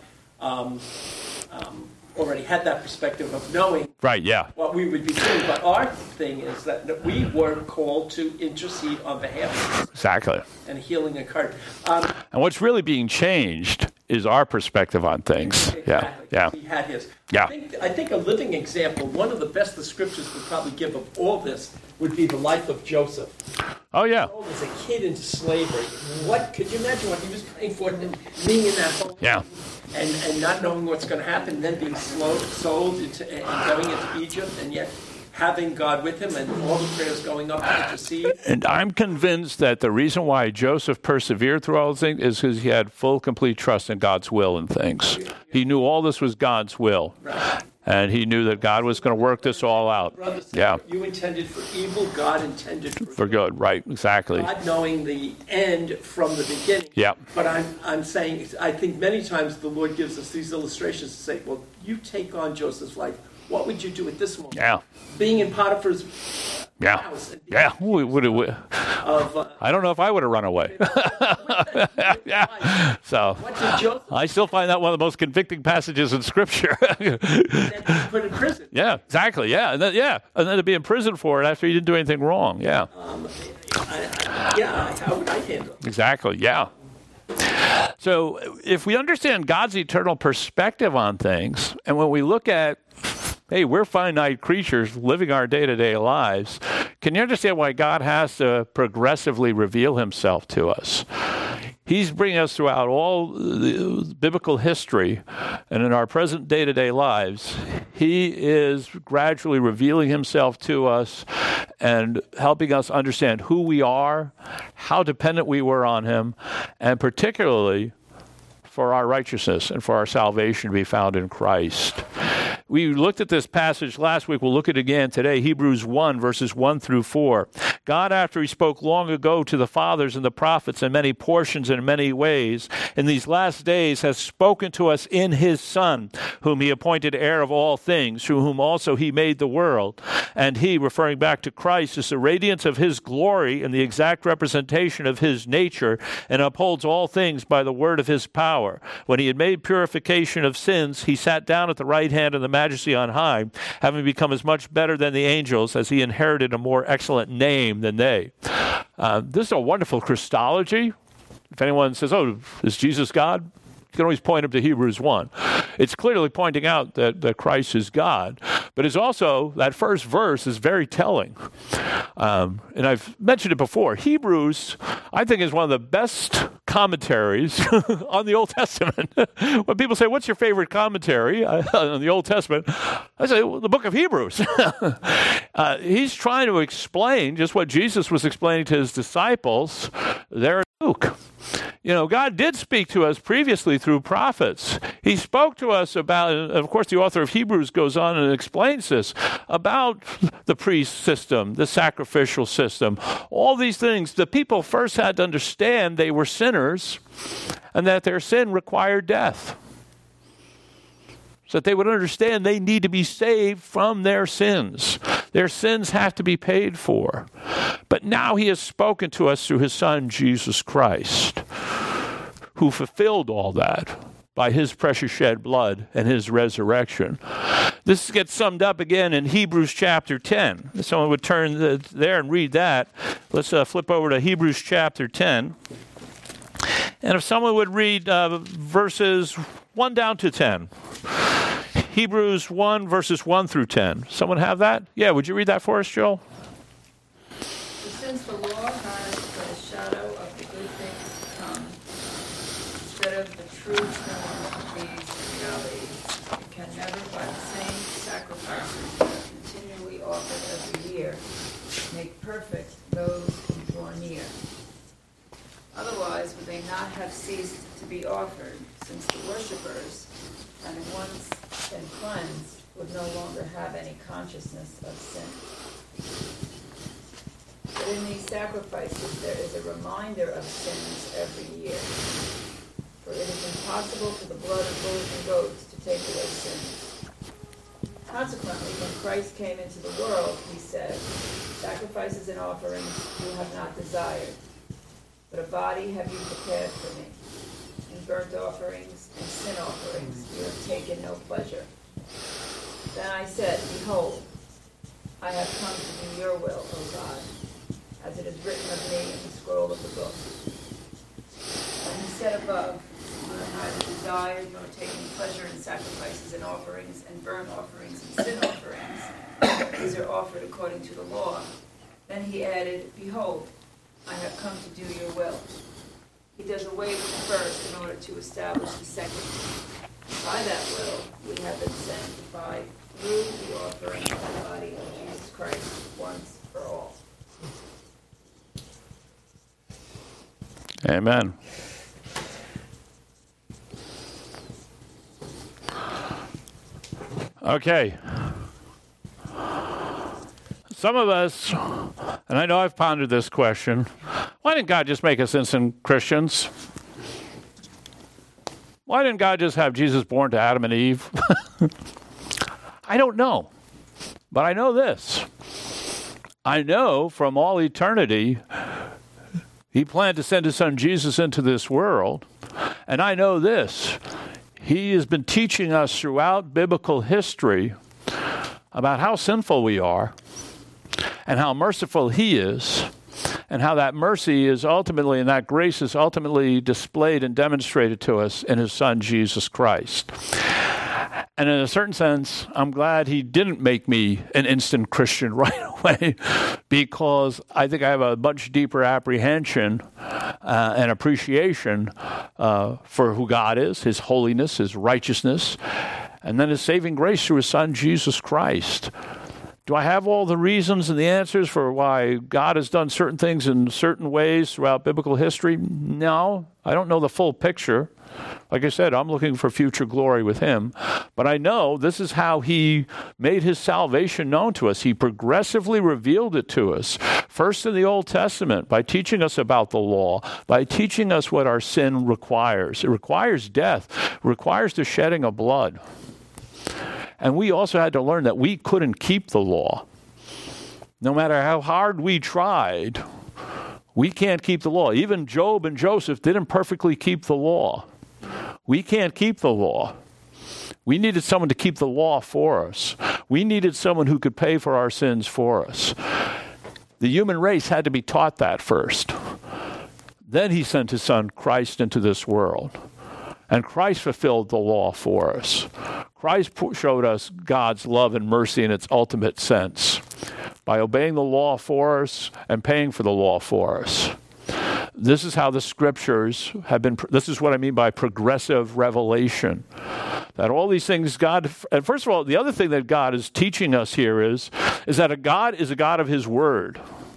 already had that perspective of knowing what we would be doing. But our thing is that we were called to intercede on behalf of exactly. And healing occurred. And what's really being changed is our perspective on things. Exactly. Yeah. He had his. Yeah. I think a living example, one of the best the scriptures would probably give of all this would be the life of Joseph. Oh, yeah. As a kid into slavery, could you imagine what he was praying for, being in that home? Yeah. And not knowing what's going to happen, then being sold into, and going into Egypt, and yet having God with him and all the prayers going up to intercede. And I'm convinced that the reason why Joseph persevered through all those things is because he had full, complete trust in God's will and things. He knew all this was God's will. Right. And he knew that God was going to work this all out. Yeah. You intended for evil, God intended for good. Right, exactly. God knowing the end from the beginning. Yeah. But I'm saying, I think many times the Lord gives us these illustrations to say, well, you take on Joseph's life. What would you do at this moment? Yeah. Being in Potiphar's house. Yeah. I don't know if I would have run away. Yeah. So I still find that one of the most convicting passages in Scripture. Put in prison. Yeah, exactly. Yeah. And then to be in prison for it after you didn't do anything wrong. Yeah. How would I handle it? Exactly. Yeah. So if we understand God's eternal perspective on things, and when we look at, hey, we're finite creatures living our day-to-day lives, can you understand why God has to progressively reveal himself to us? He's bringing us throughout all the biblical history, and in our present day-to-day lives, he is gradually revealing himself to us and helping us understand who we are, how dependent we were on him, and particularly for our righteousness and for our salvation to be found in Christ. We looked at this passage last week. We'll look at it again today. Hebrews 1, verses 1 through 4. God, after he spoke long ago to the fathers and the prophets in many portions and in many ways, in these last days has spoken to us in his Son, whom he appointed heir of all things, through whom also he made the world. And he, referring back to Christ, is the radiance of his glory and the exact representation of his nature, and upholds all things by the word of his power. When he had made purification of sins, he sat down at the right hand of the majesty on high, having become as much better than the angels as he inherited a more excellent name than they. This is a wonderful Christology. If anyone says, oh, is Jesus God? You can always point him to Hebrews 1. It's clearly pointing out that Christ is God. But it's also, that first verse is very telling. And I've mentioned it before. Hebrews, I think, is one of the best commentaries on the Old Testament. When people say, what's your favorite commentary on the Old Testament? I say, well, the book of Hebrews. He's trying to explain just what Jesus was explaining to his disciples there in Luke. You know, God did speak to us previously through prophets. He spoke to us about, and of course the author of Hebrews goes on and explains this, about the priest system, the sacrificial system, all these things. The people first had to understand they were sinners and that their sin required death. so that they would understand they need to be saved from their sins. Their sins have to be paid for. But now he has spoken to us through his Son, Jesus Christ, who fulfilled all that by his precious shed blood and his resurrection. This gets summed up again in Hebrews chapter 10. If someone would turn there and read that. Let's flip over to Hebrews chapter 10. And if someone would read verses 1 down to 10. Hebrews 1, verses 1 through 10. Someone have that? Yeah, would you read that for us, Joel? Since the law has but a shadow of the good things to come, instead of the true form of these realities, it can never, by the same sacrifices that are continually offered every year, make perfect those who draw near. Otherwise, would they not have ceased to be offered, since the worshippers, having once been cleansed, would no longer have any consciousness of sin. But in these sacrifices there is a reminder of sins every year. For it is impossible for the blood of bulls and goats to take away sins. Consequently, when Christ came into the world, he said, "Sacrifices and offerings you have not desired, but a body have you prepared for me. In burnt offerings and sin offerings you have taken no pleasure." Then I said, "Behold, I have come to do your will, O God, as it is written of me in the scroll of the book." And he said above, "You have neither desired nor taken pleasure in sacrifices and offerings and burnt offerings and sin offerings. These are offered according to the law." Then he added, "Behold, I have come to do your will." He does away with the first in order to establish the second. By that will, we have been sanctified through the offering of the body of Jesus Christ once for all. Amen. Okay. Some of us, and I know I've pondered this question, why didn't God just make us instant Christians? Why didn't God just have Jesus born to Adam and Eve? I don't know. But I know this. I know from all eternity, he planned to send his son Jesus into this world. And I know this. He has been teaching us throughout biblical history about how sinful we are and how merciful he is, and how that mercy is ultimately, and that grace is ultimately displayed and demonstrated to us in his son, Jesus Christ. And in a certain sense, I'm glad he didn't make me an instant Christian right away, because I think I have a much deeper apprehension and appreciation for who God is, his holiness, his righteousness, and then his saving grace through his son, Jesus Christ. Do I have all the reasons and the answers for why God has done certain things in certain ways throughout biblical history? No, I don't know the full picture. Like I said, I'm looking for future glory with him. But I know this is how he made his salvation known to us. He progressively revealed it to us. First in the Old Testament, by teaching us about the law, by teaching us what our sin requires. It requires death. It requires the shedding of blood. And we also had to learn that we couldn't keep the law. No matter how hard we tried, we can't keep the law. Even Job and Joseph didn't perfectly keep the law. We can't keep the law. We needed someone to keep the law for us. We needed someone who could pay for our sins for us. The human race had to be taught that first. Then he sent his son Christ into this world. And Christ fulfilled the law for us. Christ showed us God's love and mercy in its ultimate sense by obeying the law for us and paying for the law for us. This is how the scriptures have been, this is what I mean by progressive revelation. That all these things God, and first of all, the other thing that God is teaching us here is that a God is a God of his word.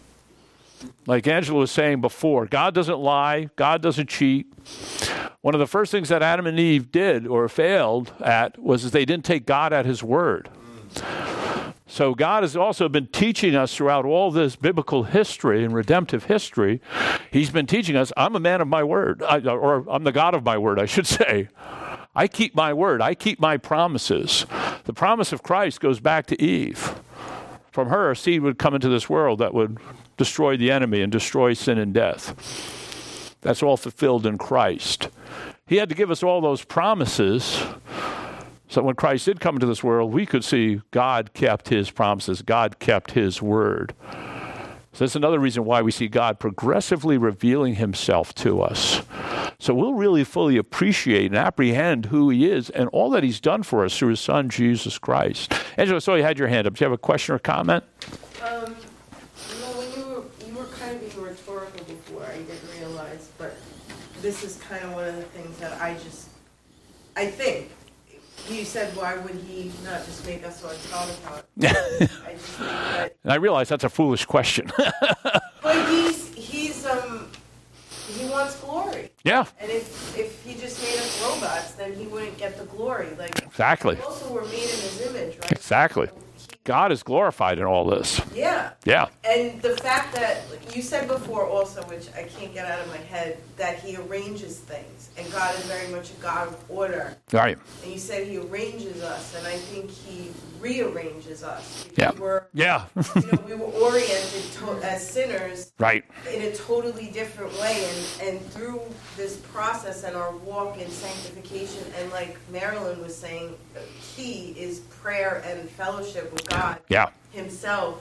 Like Angela was saying before, God doesn't lie, God doesn't cheat. One of the first things that Adam and Eve did or failed at was they didn't take God at his word. So God has also been teaching us throughout all this biblical history and redemptive history. He's been teaching us, I'm a man of my word, or I'm the God of my word, I should say. I keep my word. I keep my promises. The promise of Christ goes back to Eve. From her, a seed would come into this world that would destroy the enemy and destroy sin and death. That's all fulfilled in Christ. He had to give us all those promises so when Christ did come into this world, we could see God kept his promises. God kept his word. So that's another reason why we see God progressively revealing himself to us. So we'll really fully appreciate and apprehend who he is and all that he's done for us through his son, Jesus Christ. Angela, I saw you had your hand up. Do you have a question or comment? When you were kind of being rhetorical before, I didn't realize, but this is kind of one of the things that I think. You said, why would he not just make us automatons? I just think that... And I realize that's a foolish question. But he wants glory. Yeah. And if he just made us robots, then he wouldn't get the glory. Like, exactly. We also were made in his image, right? Exactly. God is glorified in all this. Yeah. Yeah. And the fact that, you said before also, which I can't get out of my head, that he arranges things. And God is very much a God of order. Right. And you said he arranges us, and I think he rearranges us. Yeah. We were, we were oriented as sinners right. in a totally different way. And through this process and our walk in sanctification, and like Marilyn was saying, key is prayer and fellowship with God himself.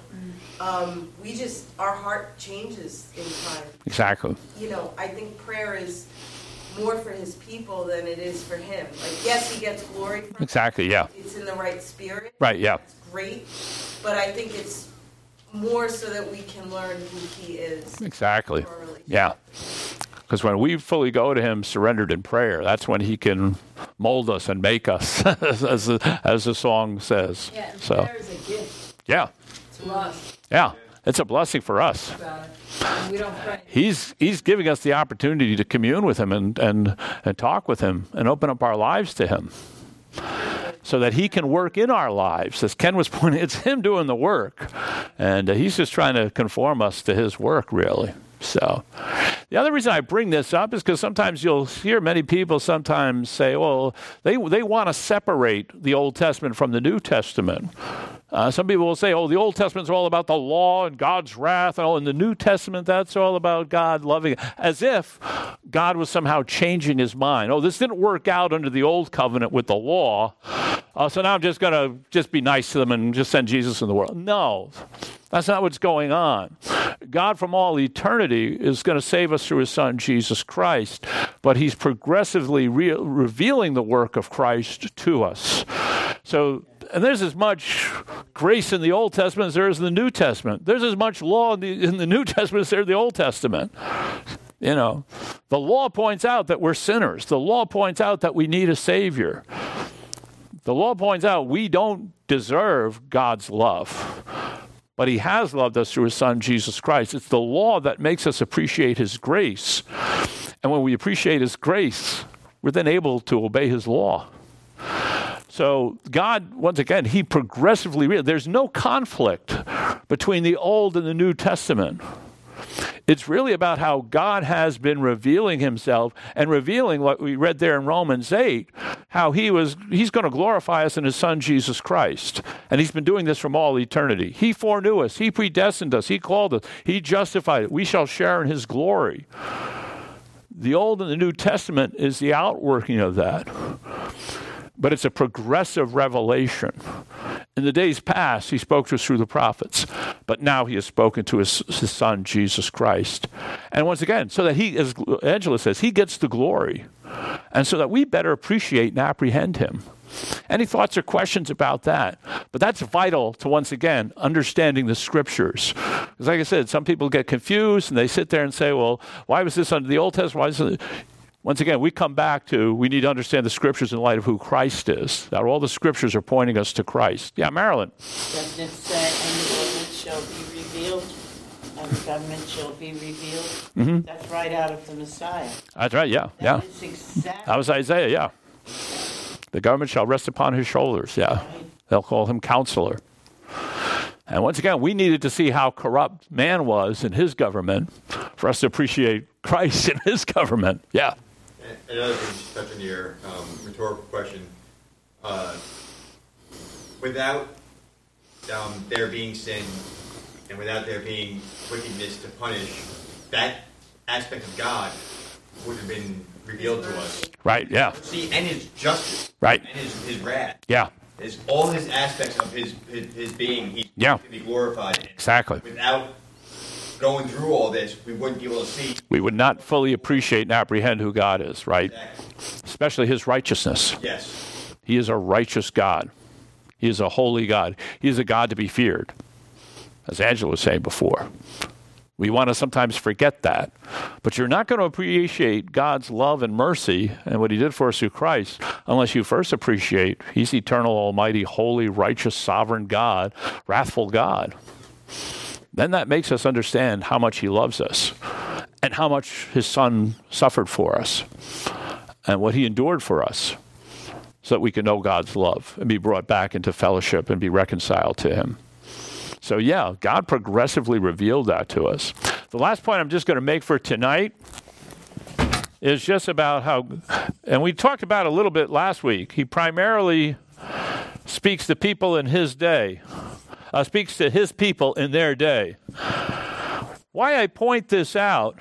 Our heart changes in time. Exactly. I think prayer is more for his people than it is for him. Like, yes, he gets glory from exactly, yeah. It's in the right spirit. Right, yeah. It's great. But I think it's more so that we can learn who he is. Exactly. Yeah. Because when we fully go to him surrendered in prayer, that's when he can mold us and make us, as the song says. Yeah, and so, prayer is a gift yeah. to us. Yeah. It's a blessing for us. And we don't pray. He's giving us the opportunity to commune with him and talk with him and open up our lives to him so that he can work in our lives. As Ken was pointing, it's him doing the work. And he's just trying to conform us to his work, really. So the other reason I bring this up is because sometimes you'll hear many people sometimes say, well, they want to separate the Old Testament from the New Testament. Some people will say, oh, the Old Testament's all about the law and God's wrath, and in the New Testament, that's all about God loving, as if God was somehow changing his mind. Oh, this didn't work out under the Old Covenant with the law, so now I'm just going to be nice to them and just send Jesus in the world. No, that's not what's going on. God from all eternity is going to save us through his son, Jesus Christ, but he's progressively revealing the work of Christ to us. So, and there's as much grace in the Old Testament as there is in the New Testament. There's as much law in the New Testament as there in the Old Testament. The law points out that we're sinners. The law points out that we need a Savior. The law points out we don't deserve God's love, but he has loved us through his son, Jesus Christ. It's the law that makes us appreciate his grace. And when we appreciate his grace, we're then able to obey his law. So God, once again, he progressively, there's no conflict between the Old and the New Testament. It's really about how God has been revealing himself and revealing what we read there in Romans 8, how he's going to glorify us in his son, Jesus Christ. And he's been doing this from all eternity. He foreknew us. He predestined us. He called us. He justified it. We shall share in his glory. The Old and the New Testament is the outworking of that. But it's a progressive revelation. In the days past, he spoke to us through the prophets, but now he has spoken to his son, Jesus Christ. And once again, so that he, as Angela says, he gets the glory, and so that we better appreciate and apprehend him. Any thoughts or questions about that? But that's vital to, once again, understanding the Scriptures. Because like I said, some people get confused, and they sit there and say, well, why was this under the Old Testament? Why is it? Once again, we come back to we need to understand the Scriptures in light of who Christ is. That all the Scriptures are pointing us to Christ. Yeah, Marilyn. Doesn't it say, and the government shall be revealed? And the government shall be revealed? Mm-hmm. That's right out of the Messiah. That's right, yeah. That is exactly. That was Isaiah, yeah. The government shall rest upon his shoulders, yeah. Right. They'll call him Counselor. And once again, we needed to see how corrupt man was in his government for us to appreciate Christ in his government. Yeah. Another thing, just touch on your rhetorical question. Without there being sin and without there being wickedness to punish, that aspect of God would have been revealed to us. Right, yeah. See, and his justice. Right. And his wrath. Yeah. All his aspects of his being, he's Yeah. to be glorified. Exactly. Without going through all this, we wouldn't be able to see. We would not fully appreciate and apprehend who God is, right? Exactly. Especially his righteousness. Yes. He is a righteous God. He is a holy God. He is a God to be feared, as Angela was saying before. We want to sometimes forget that. But you're not going to appreciate God's love and mercy and what he did for us through Christ unless you first appreciate he's eternal, almighty, holy, righteous, sovereign God, wrathful God. Then that makes us understand how much he loves us and how much his son suffered for us and what he endured for us so that we can know God's love and be brought back into fellowship and be reconciled to him. So yeah, God progressively revealed that to us. The last point I'm just going to make for tonight is just about how, and we talked about it a little bit last week, he primarily speaks to people in his day, speaks to his people in their day. Why I point this out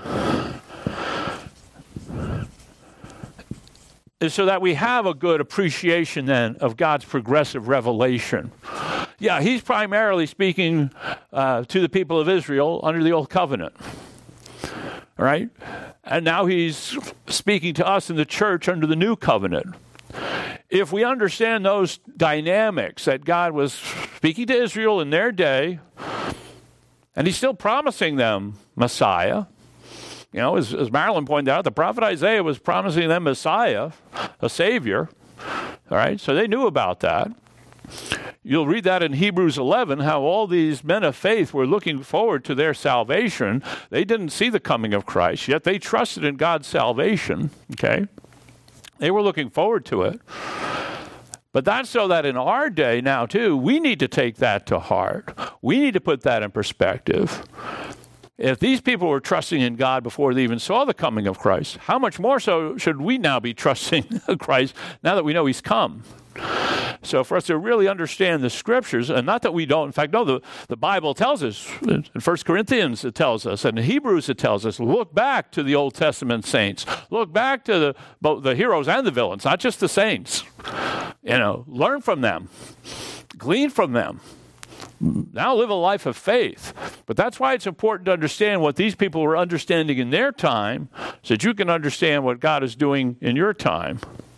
is so that we have a good appreciation then of God's progressive revelation. Yeah, he's primarily speaking to the people of Israel under the Old Covenant. All right? And now he's speaking to us in the church under the New Covenant. If we understand those dynamics that God was speaking to Israel in their day, and he's still promising them Messiah. You know, as Marilyn pointed out, the prophet Isaiah was promising them Messiah, a Savior. All right, so they knew about that. You'll read that in Hebrews 11, how all these men of faith were looking forward to their salvation. They didn't see the coming of Christ, yet they trusted in God's salvation, okay? They were looking forward to it. But that's so that in our day now, too, we need to take that to heart. We need to put that in perspective. If these people were trusting in God before they even saw the coming of Christ, how much more so should we now be trusting Christ now that we know he's come? So for us to really understand the Scriptures, and not that we don't, in fact, no, the Bible tells us, in 1 Corinthians it tells us, and in Hebrews it tells us, look back to the Old Testament saints. Look back to both the heroes and the villains, not just the saints. You know, learn from them. Glean from them. Now live a life of faith. But that's why it's important to understand what these people were understanding in their time so that you can understand what God is doing in your time.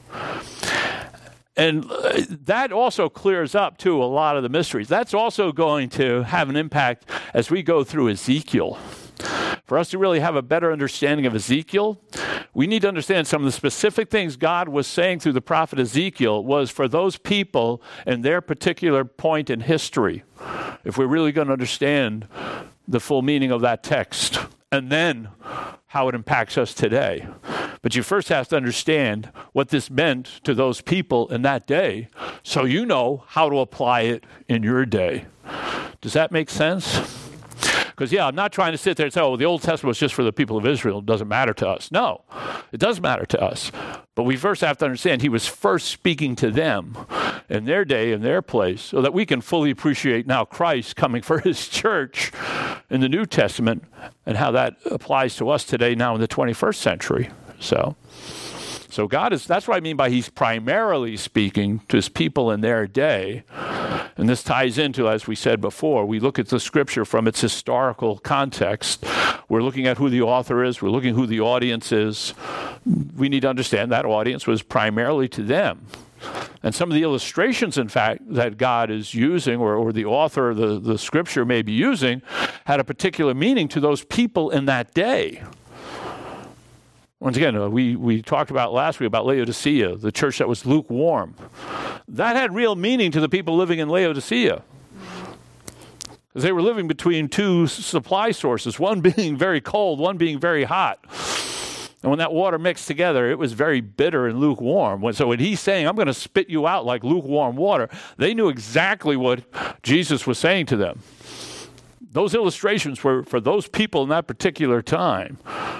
And that also clears up, too, a lot of the mysteries. That's also going to have an impact as we go through Ezekiel. For us to really have a better understanding of Ezekiel, we need to understand some of the specific things God was saying through the prophet Ezekiel was for those people in their particular point in history, if we're really going to understand the full meaning of that text, and then how it impacts us today. But you first have to understand what this meant to those people in that day so you know how to apply it in your day. Does that make sense? Because, yeah, I'm not trying to sit there and say, oh, the Old Testament was just for the people of Israel. It doesn't matter to us. No, it does matter to us. But we first have to understand he was first speaking to them in their day, in their place, so that we can fully appreciate now Christ coming for his church in the New Testament and how that applies to us today now in the 21st century. So God is, that's what I mean by he's primarily speaking to his people in their day. And this ties into, as we said before, we look at the Scripture from its historical context. We're looking at who the author is. We're looking at who the audience is. We need to understand that audience was primarily to them. And some of the illustrations, in fact, that God is using, or the author of the Scripture may be using, had a particular meaning to those people in that day. Once again, we talked about last week about Laodicea, the church that was lukewarm. That had real meaning to the people living in Laodicea. Because they were living between two supply sources, one being very cold, one being very hot. And when that water mixed together, it was very bitter and lukewarm. So when he's saying, I'm going to spit you out like lukewarm water, they knew exactly what Jesus was saying to them. Those illustrations were for those people in that particular time.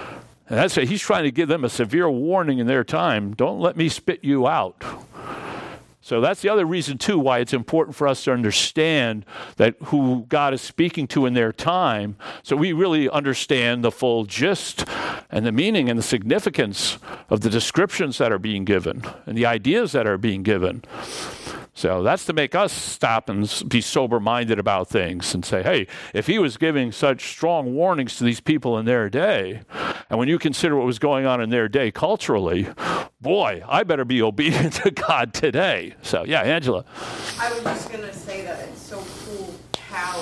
And that's it. He's trying to give them a severe warning in their time. Don't let me spit you out. So that's the other reason, too, why it's important for us to understand that who God is speaking to in their time, so we really understand the full gist and the meaning and the significance of the descriptions that are being given and the ideas that are being given. So that's to make us stop and be sober-minded about things and say, hey, if he was giving such strong warnings to these people in their day, and when you consider what was going on in their day culturally, boy, I better be obedient to God today. So, yeah, Angela. I was just going to say that it's so cool how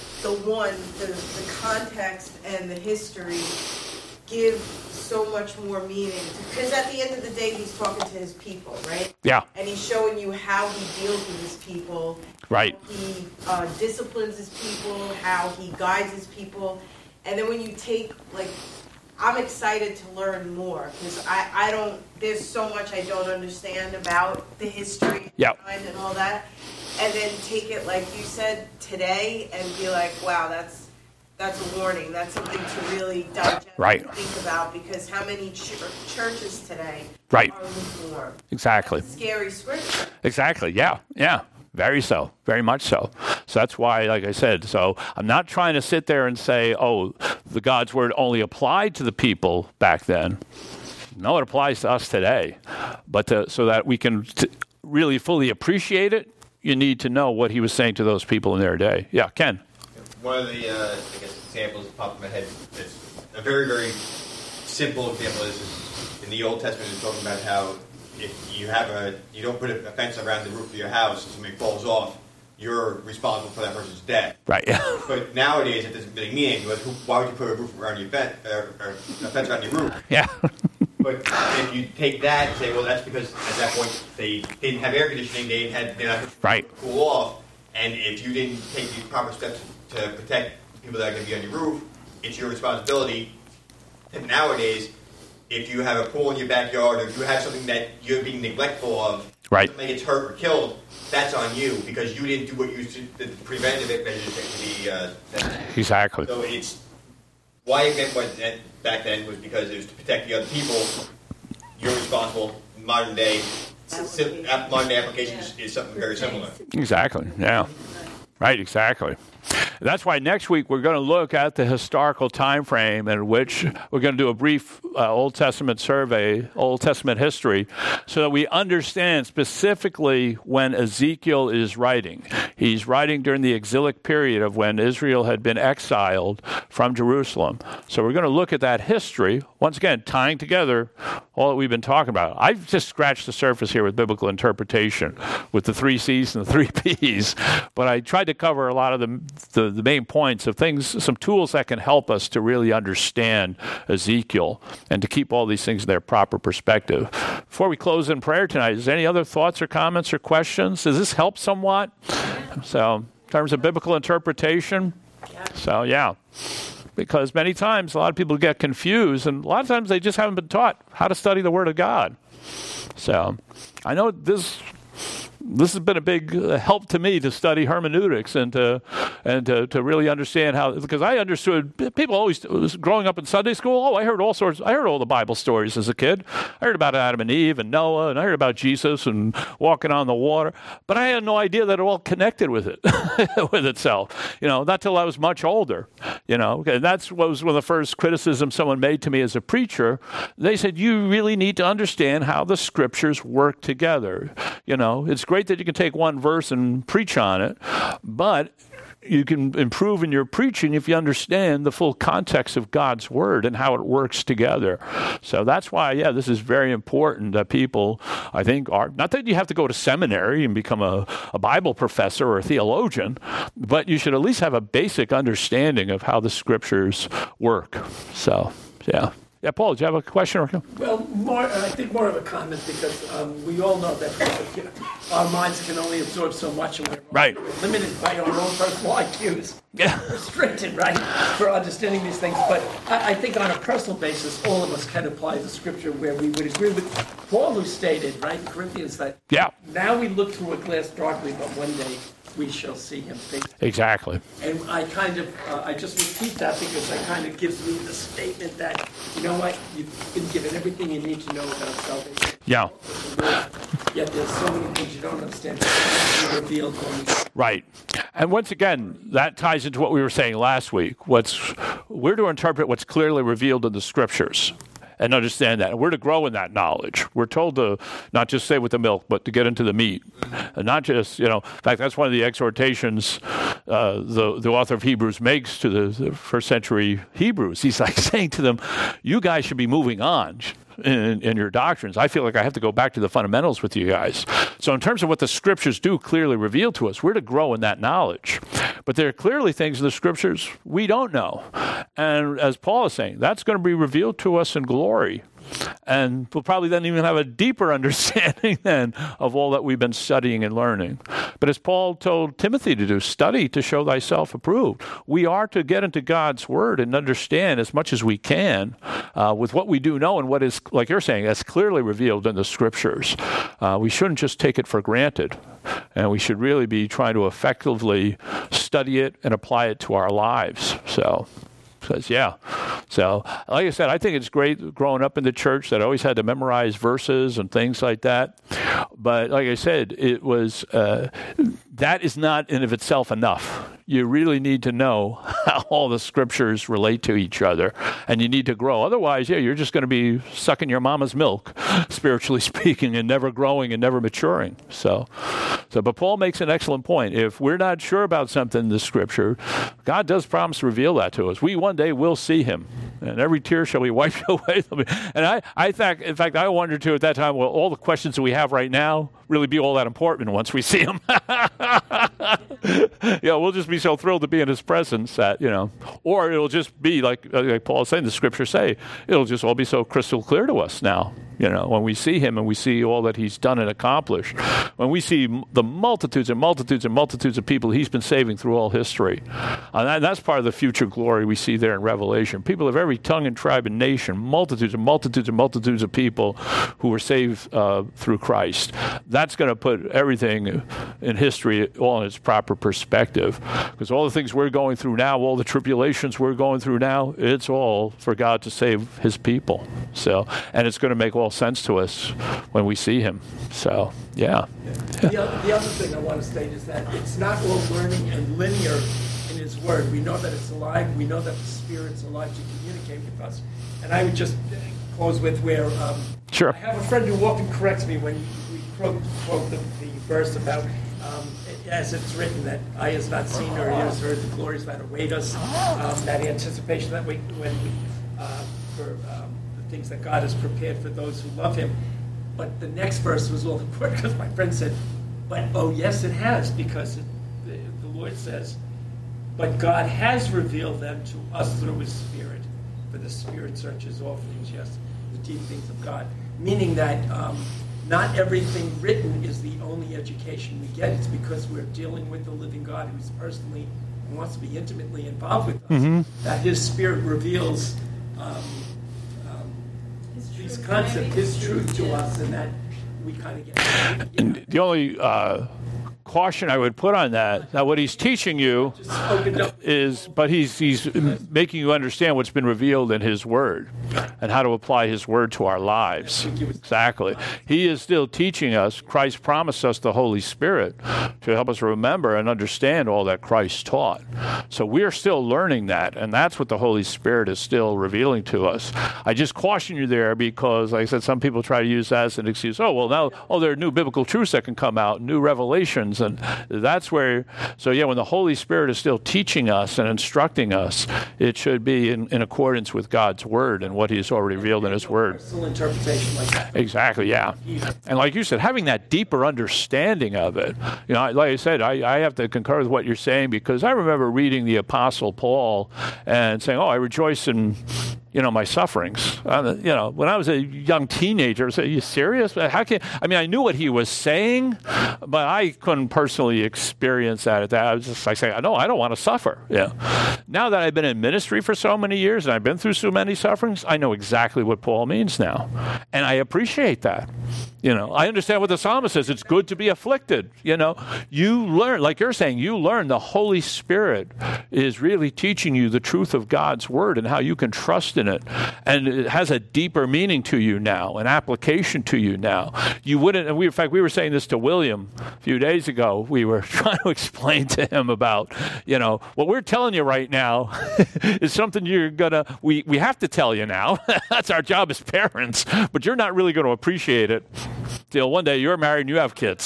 the context and the history give so much more meaning. Because at the end of the day, he's talking to his people, right? Yeah. And he's showing you how he deals with his people. Right. How he disciplines his people, how he guides his people. And then when you take, like, I'm excited to learn more because I don't, there's so much I don't understand about the history behind and all that. And then take it, like you said, today and be like, wow, that's a warning. That's something to really digest and think about because how many churches today are lukewarm? Exactly. That's a scary scripture. Exactly, yeah. Very so, very much so. So that's why, like I said, so I'm not trying to sit there and say, oh, the God's word only applied to the people back then. No, it applies to us today. But so that we can really fully appreciate it, you need to know what he was saying to those people in their day. Yeah, Ken. One of the, examples that popped in my head, it's a very, very simple example is in the Old Testament, it's talking about how if you don't put a fence around the roof of your house and somebody falls off, you're responsible for that person's death. Right, yeah. But nowadays, it doesn't really mean anything. Why would you put a roof around your fence, or a fence around your roof? Yeah. But if you take that and say, well, that's because at that point they didn't have air conditioning, they're not going to cool off, and if you didn't take the proper steps to protect people that are going to be on your roof, it's your responsibility. And nowadays, if you have a pool in your backyard, or if you have something that you're being neglectful of, somebody gets hurt or killed, that's on you because you didn't do what you should, the preventative measures that could be. Exactly. So it's why it went back then was because it was to protect the other people. You're responsible. Modern day application is something very similar. Exactly. Yeah. Right. Exactly. That's why next week we're going to look at the historical time frame in which we're going to do a brief Old Testament survey, Old Testament history, so that we understand specifically when Ezekiel is writing. He's writing during the exilic period of when Israel had been exiled from Jerusalem. So we're going to look at that history, once again, tying together all that we've been talking about. I've just scratched the surface here with biblical interpretation, with the 3 C's and the 3 P's, but I tried to cover a lot of the main points of things, some tools that can help us to really understand Ezekiel and to keep all these things in their proper perspective. Before we close in prayer tonight, is there any other thoughts or comments or questions? Does this help somewhat? So, in terms of biblical interpretation? So, yeah. Because many times a lot of people get confused, and a lot of times they just haven't been taught how to study the Word of God. So, I know this has been a big help to me to study hermeneutics and to really understand how, because I understood, people always, growing up in Sunday school, I heard all the Bible stories as a kid. I heard about Adam and Eve and Noah, and I heard about Jesus and walking on the water, but I had no idea that it all connected with it, with itself, not till I was much older, and that's what was one of the first criticisms someone made to me as a preacher. They said, you really need to understand how the scriptures work together. It's great that you can take one verse and preach on it, but you can improve in your preaching if you understand the full context of God's Word and how it works together. So that's why, this is very important that people, I think, are, not that you have to go to seminary and become a Bible professor or a theologian, but you should at least have a basic understanding of how the Scriptures work. So, yeah. Yeah, Paul, do you have a question? Well, I think more of a comment because we all know that our minds can only absorb so much, and we're limited by our own personal IQs. Yeah. Restricted, right, for understanding these things. But I think on a personal basis, all of us can apply the scripture where we would agree with Paul, who stated, right, in Corinthians, that now we look through a glass darkly, but one day we shall see him face. Exactly. And I kind of, I just repeat that because it kind of gives me the statement that, you know what, you've been given everything you need to know about salvation. Yeah. Yet there's so many things you don't understand that are revealed when we... Right. And once again, that ties into what we were saying last week. We're to interpret what's clearly revealed in the Scriptures and understand that. And we're to grow in that knowledge. We're told to not just stay with the milk, but to get into the meat. And not just, in fact, that's one of the exhortations the author of Hebrews makes to the first century Hebrews. He's like saying to them, you guys should be moving on in your doctrines. I feel like I have to go back to the fundamentals with you guys. So in terms of what the Scriptures do clearly reveal to us, we're to grow in that knowledge. But there are clearly things in the Scriptures we don't know. And as Paul is saying, that's going to be revealed to us in glory. And we'll probably then even have a deeper understanding then of all that we've been studying and learning. But as Paul told Timothy to do, study to show thyself approved. We are to get into God's Word and understand as much as we can with what we do know and what is, like you're saying, that's clearly revealed in the Scriptures. We shouldn't just take it for granted. And we should really be trying to effectively study it and apply it to our lives. So like I said, I think it's great growing up in the church that I always had to memorize verses and things like that. But like I said, it was that is not in of itself enough. You really need to know how all the Scriptures relate to each other, and you need to grow. Otherwise, you're just going to be sucking your mama's milk, spiritually speaking, and never growing and never maturing. But Paul makes an excellent point. If we're not sure about something in the Scripture, God does promise to reveal that to us. We one day will see him, and every tear shall be wiped away. And in fact, I wondered too at that time, will all the questions that we have right now really be all that important once we see him? We'll just be so thrilled to be in his presence that, or it'll just be like Paul is saying, the Scriptures say, it'll just all be so crystal clear to us now. When we see him and we see all that he's done and accomplished, when we see the multitudes and multitudes and multitudes of people he's been saving through all history. And that's part of the future glory we see there in Revelation. People of every tongue and tribe and nation, multitudes and multitudes and multitudes of people who were saved through Christ. That's going to put everything in history all in its proper perspective. Because all the things we're going through now, all the tribulations we're going through now, it's all for God to save his people. And it's going to make all sense to us when we see him. The other thing I want to state is that it's not all learning and linear in his word. We know that it's alive. We know that the Spirit's alive to communicate with us. And I would just close with where sure. I have a friend who often corrects me when we quote the verse about as it's written that eye has not seen or ear has heard the glories that await us, that anticipation that we for the things that God has prepared for those who love him. But the next verse was all important because my friend said, but oh yes it has, because the Lord says, but God has revealed them to us through his Spirit, for the Spirit searches all things, yes, the deep things of God. Meaning that not everything written is the only education we get. It's because we're dealing with the living God who's personally and wants to be intimately involved with us, that his Spirit reveals these concepts, his truth to us, and that we kind of get. And the only caution I would put on that, now what he's teaching you is, but he's making you understand what's been revealed in his word and how to apply his word to our lives. Exactly. He is still teaching us. Christ promised us the Holy Spirit to help us remember and understand all that Christ taught. So we're still learning that, and that's what the Holy Spirit is still revealing to us. I just caution you there because, like I said, some people try to use that as an excuse. There are new biblical truths that can come out, new revelations. And that's where, when the Holy Spirit is still teaching us and instructing us, it should be in accordance with God's Word and what He's already revealed in His Word. Personal interpretation like that. Exactly, yeah. And like you said, having that deeper understanding of it. Like I said, I have to concur with what you're saying because I remember reading the Apostle Paul and saying, I rejoice in my sufferings. When I was a young teenager, I said, "Are you serious? I knew what he was saying, but I couldn't personally experience that. I was just like saying, no, I don't want to suffer." Yeah. Now that I've been in ministry for so many years and I've been through so many sufferings, I know exactly what Paul means now. And I appreciate that. I understand what the psalmist says. It's good to be afflicted. You learn, like you're saying, you learn the Holy Spirit is really teaching you the truth of God's word and how you can trust in it. And it has a deeper meaning to you now, an application to you now. You wouldn't, and in fact, we were saying this to William a few days ago. We were trying to explain to him about, what we're telling you right now is something we have to tell you now. That's our job as parents, but you're not really going to appreciate it till one day you're married and you have kids.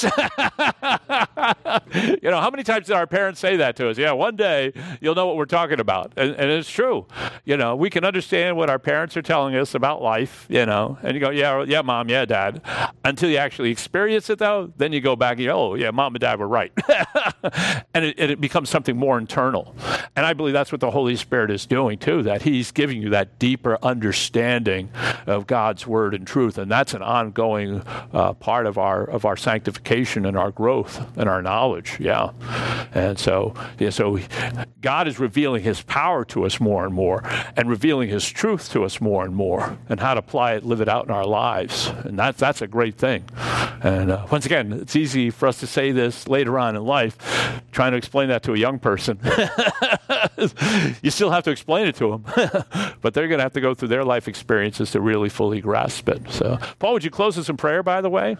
How many times did our parents say that to us? Yeah, one day you'll know what we're talking about. And it's true. We can understand what our parents are telling us about life, and you go, yeah, mom, yeah, dad. Until you actually experience it, though, then you go back and you go, oh, yeah, mom and dad were right. And it becomes something more internal. And I believe that's what the Holy Spirit is doing, too, that he's giving you that deeper understanding of God's word and truth. And that's an ongoing part of our sanctification and our growth and our knowledge. Yeah. And so God is revealing his power to us more and more and revealing his truth to us more and more and how to apply it, live it out in our lives. And that's a great thing. And once again, it's easy for us to say this later on in life, trying to explain that to a young person. You still have to explain it to them, but they're going to have to go through their life experiences to really fully grasp it. So, Paul, would you close us in prayer, by the way?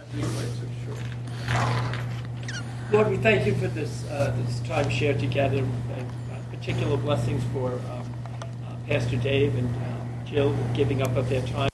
Lord, we thank you for this time shared together, and particular blessings for Pastor Dave and Jill giving up of their time.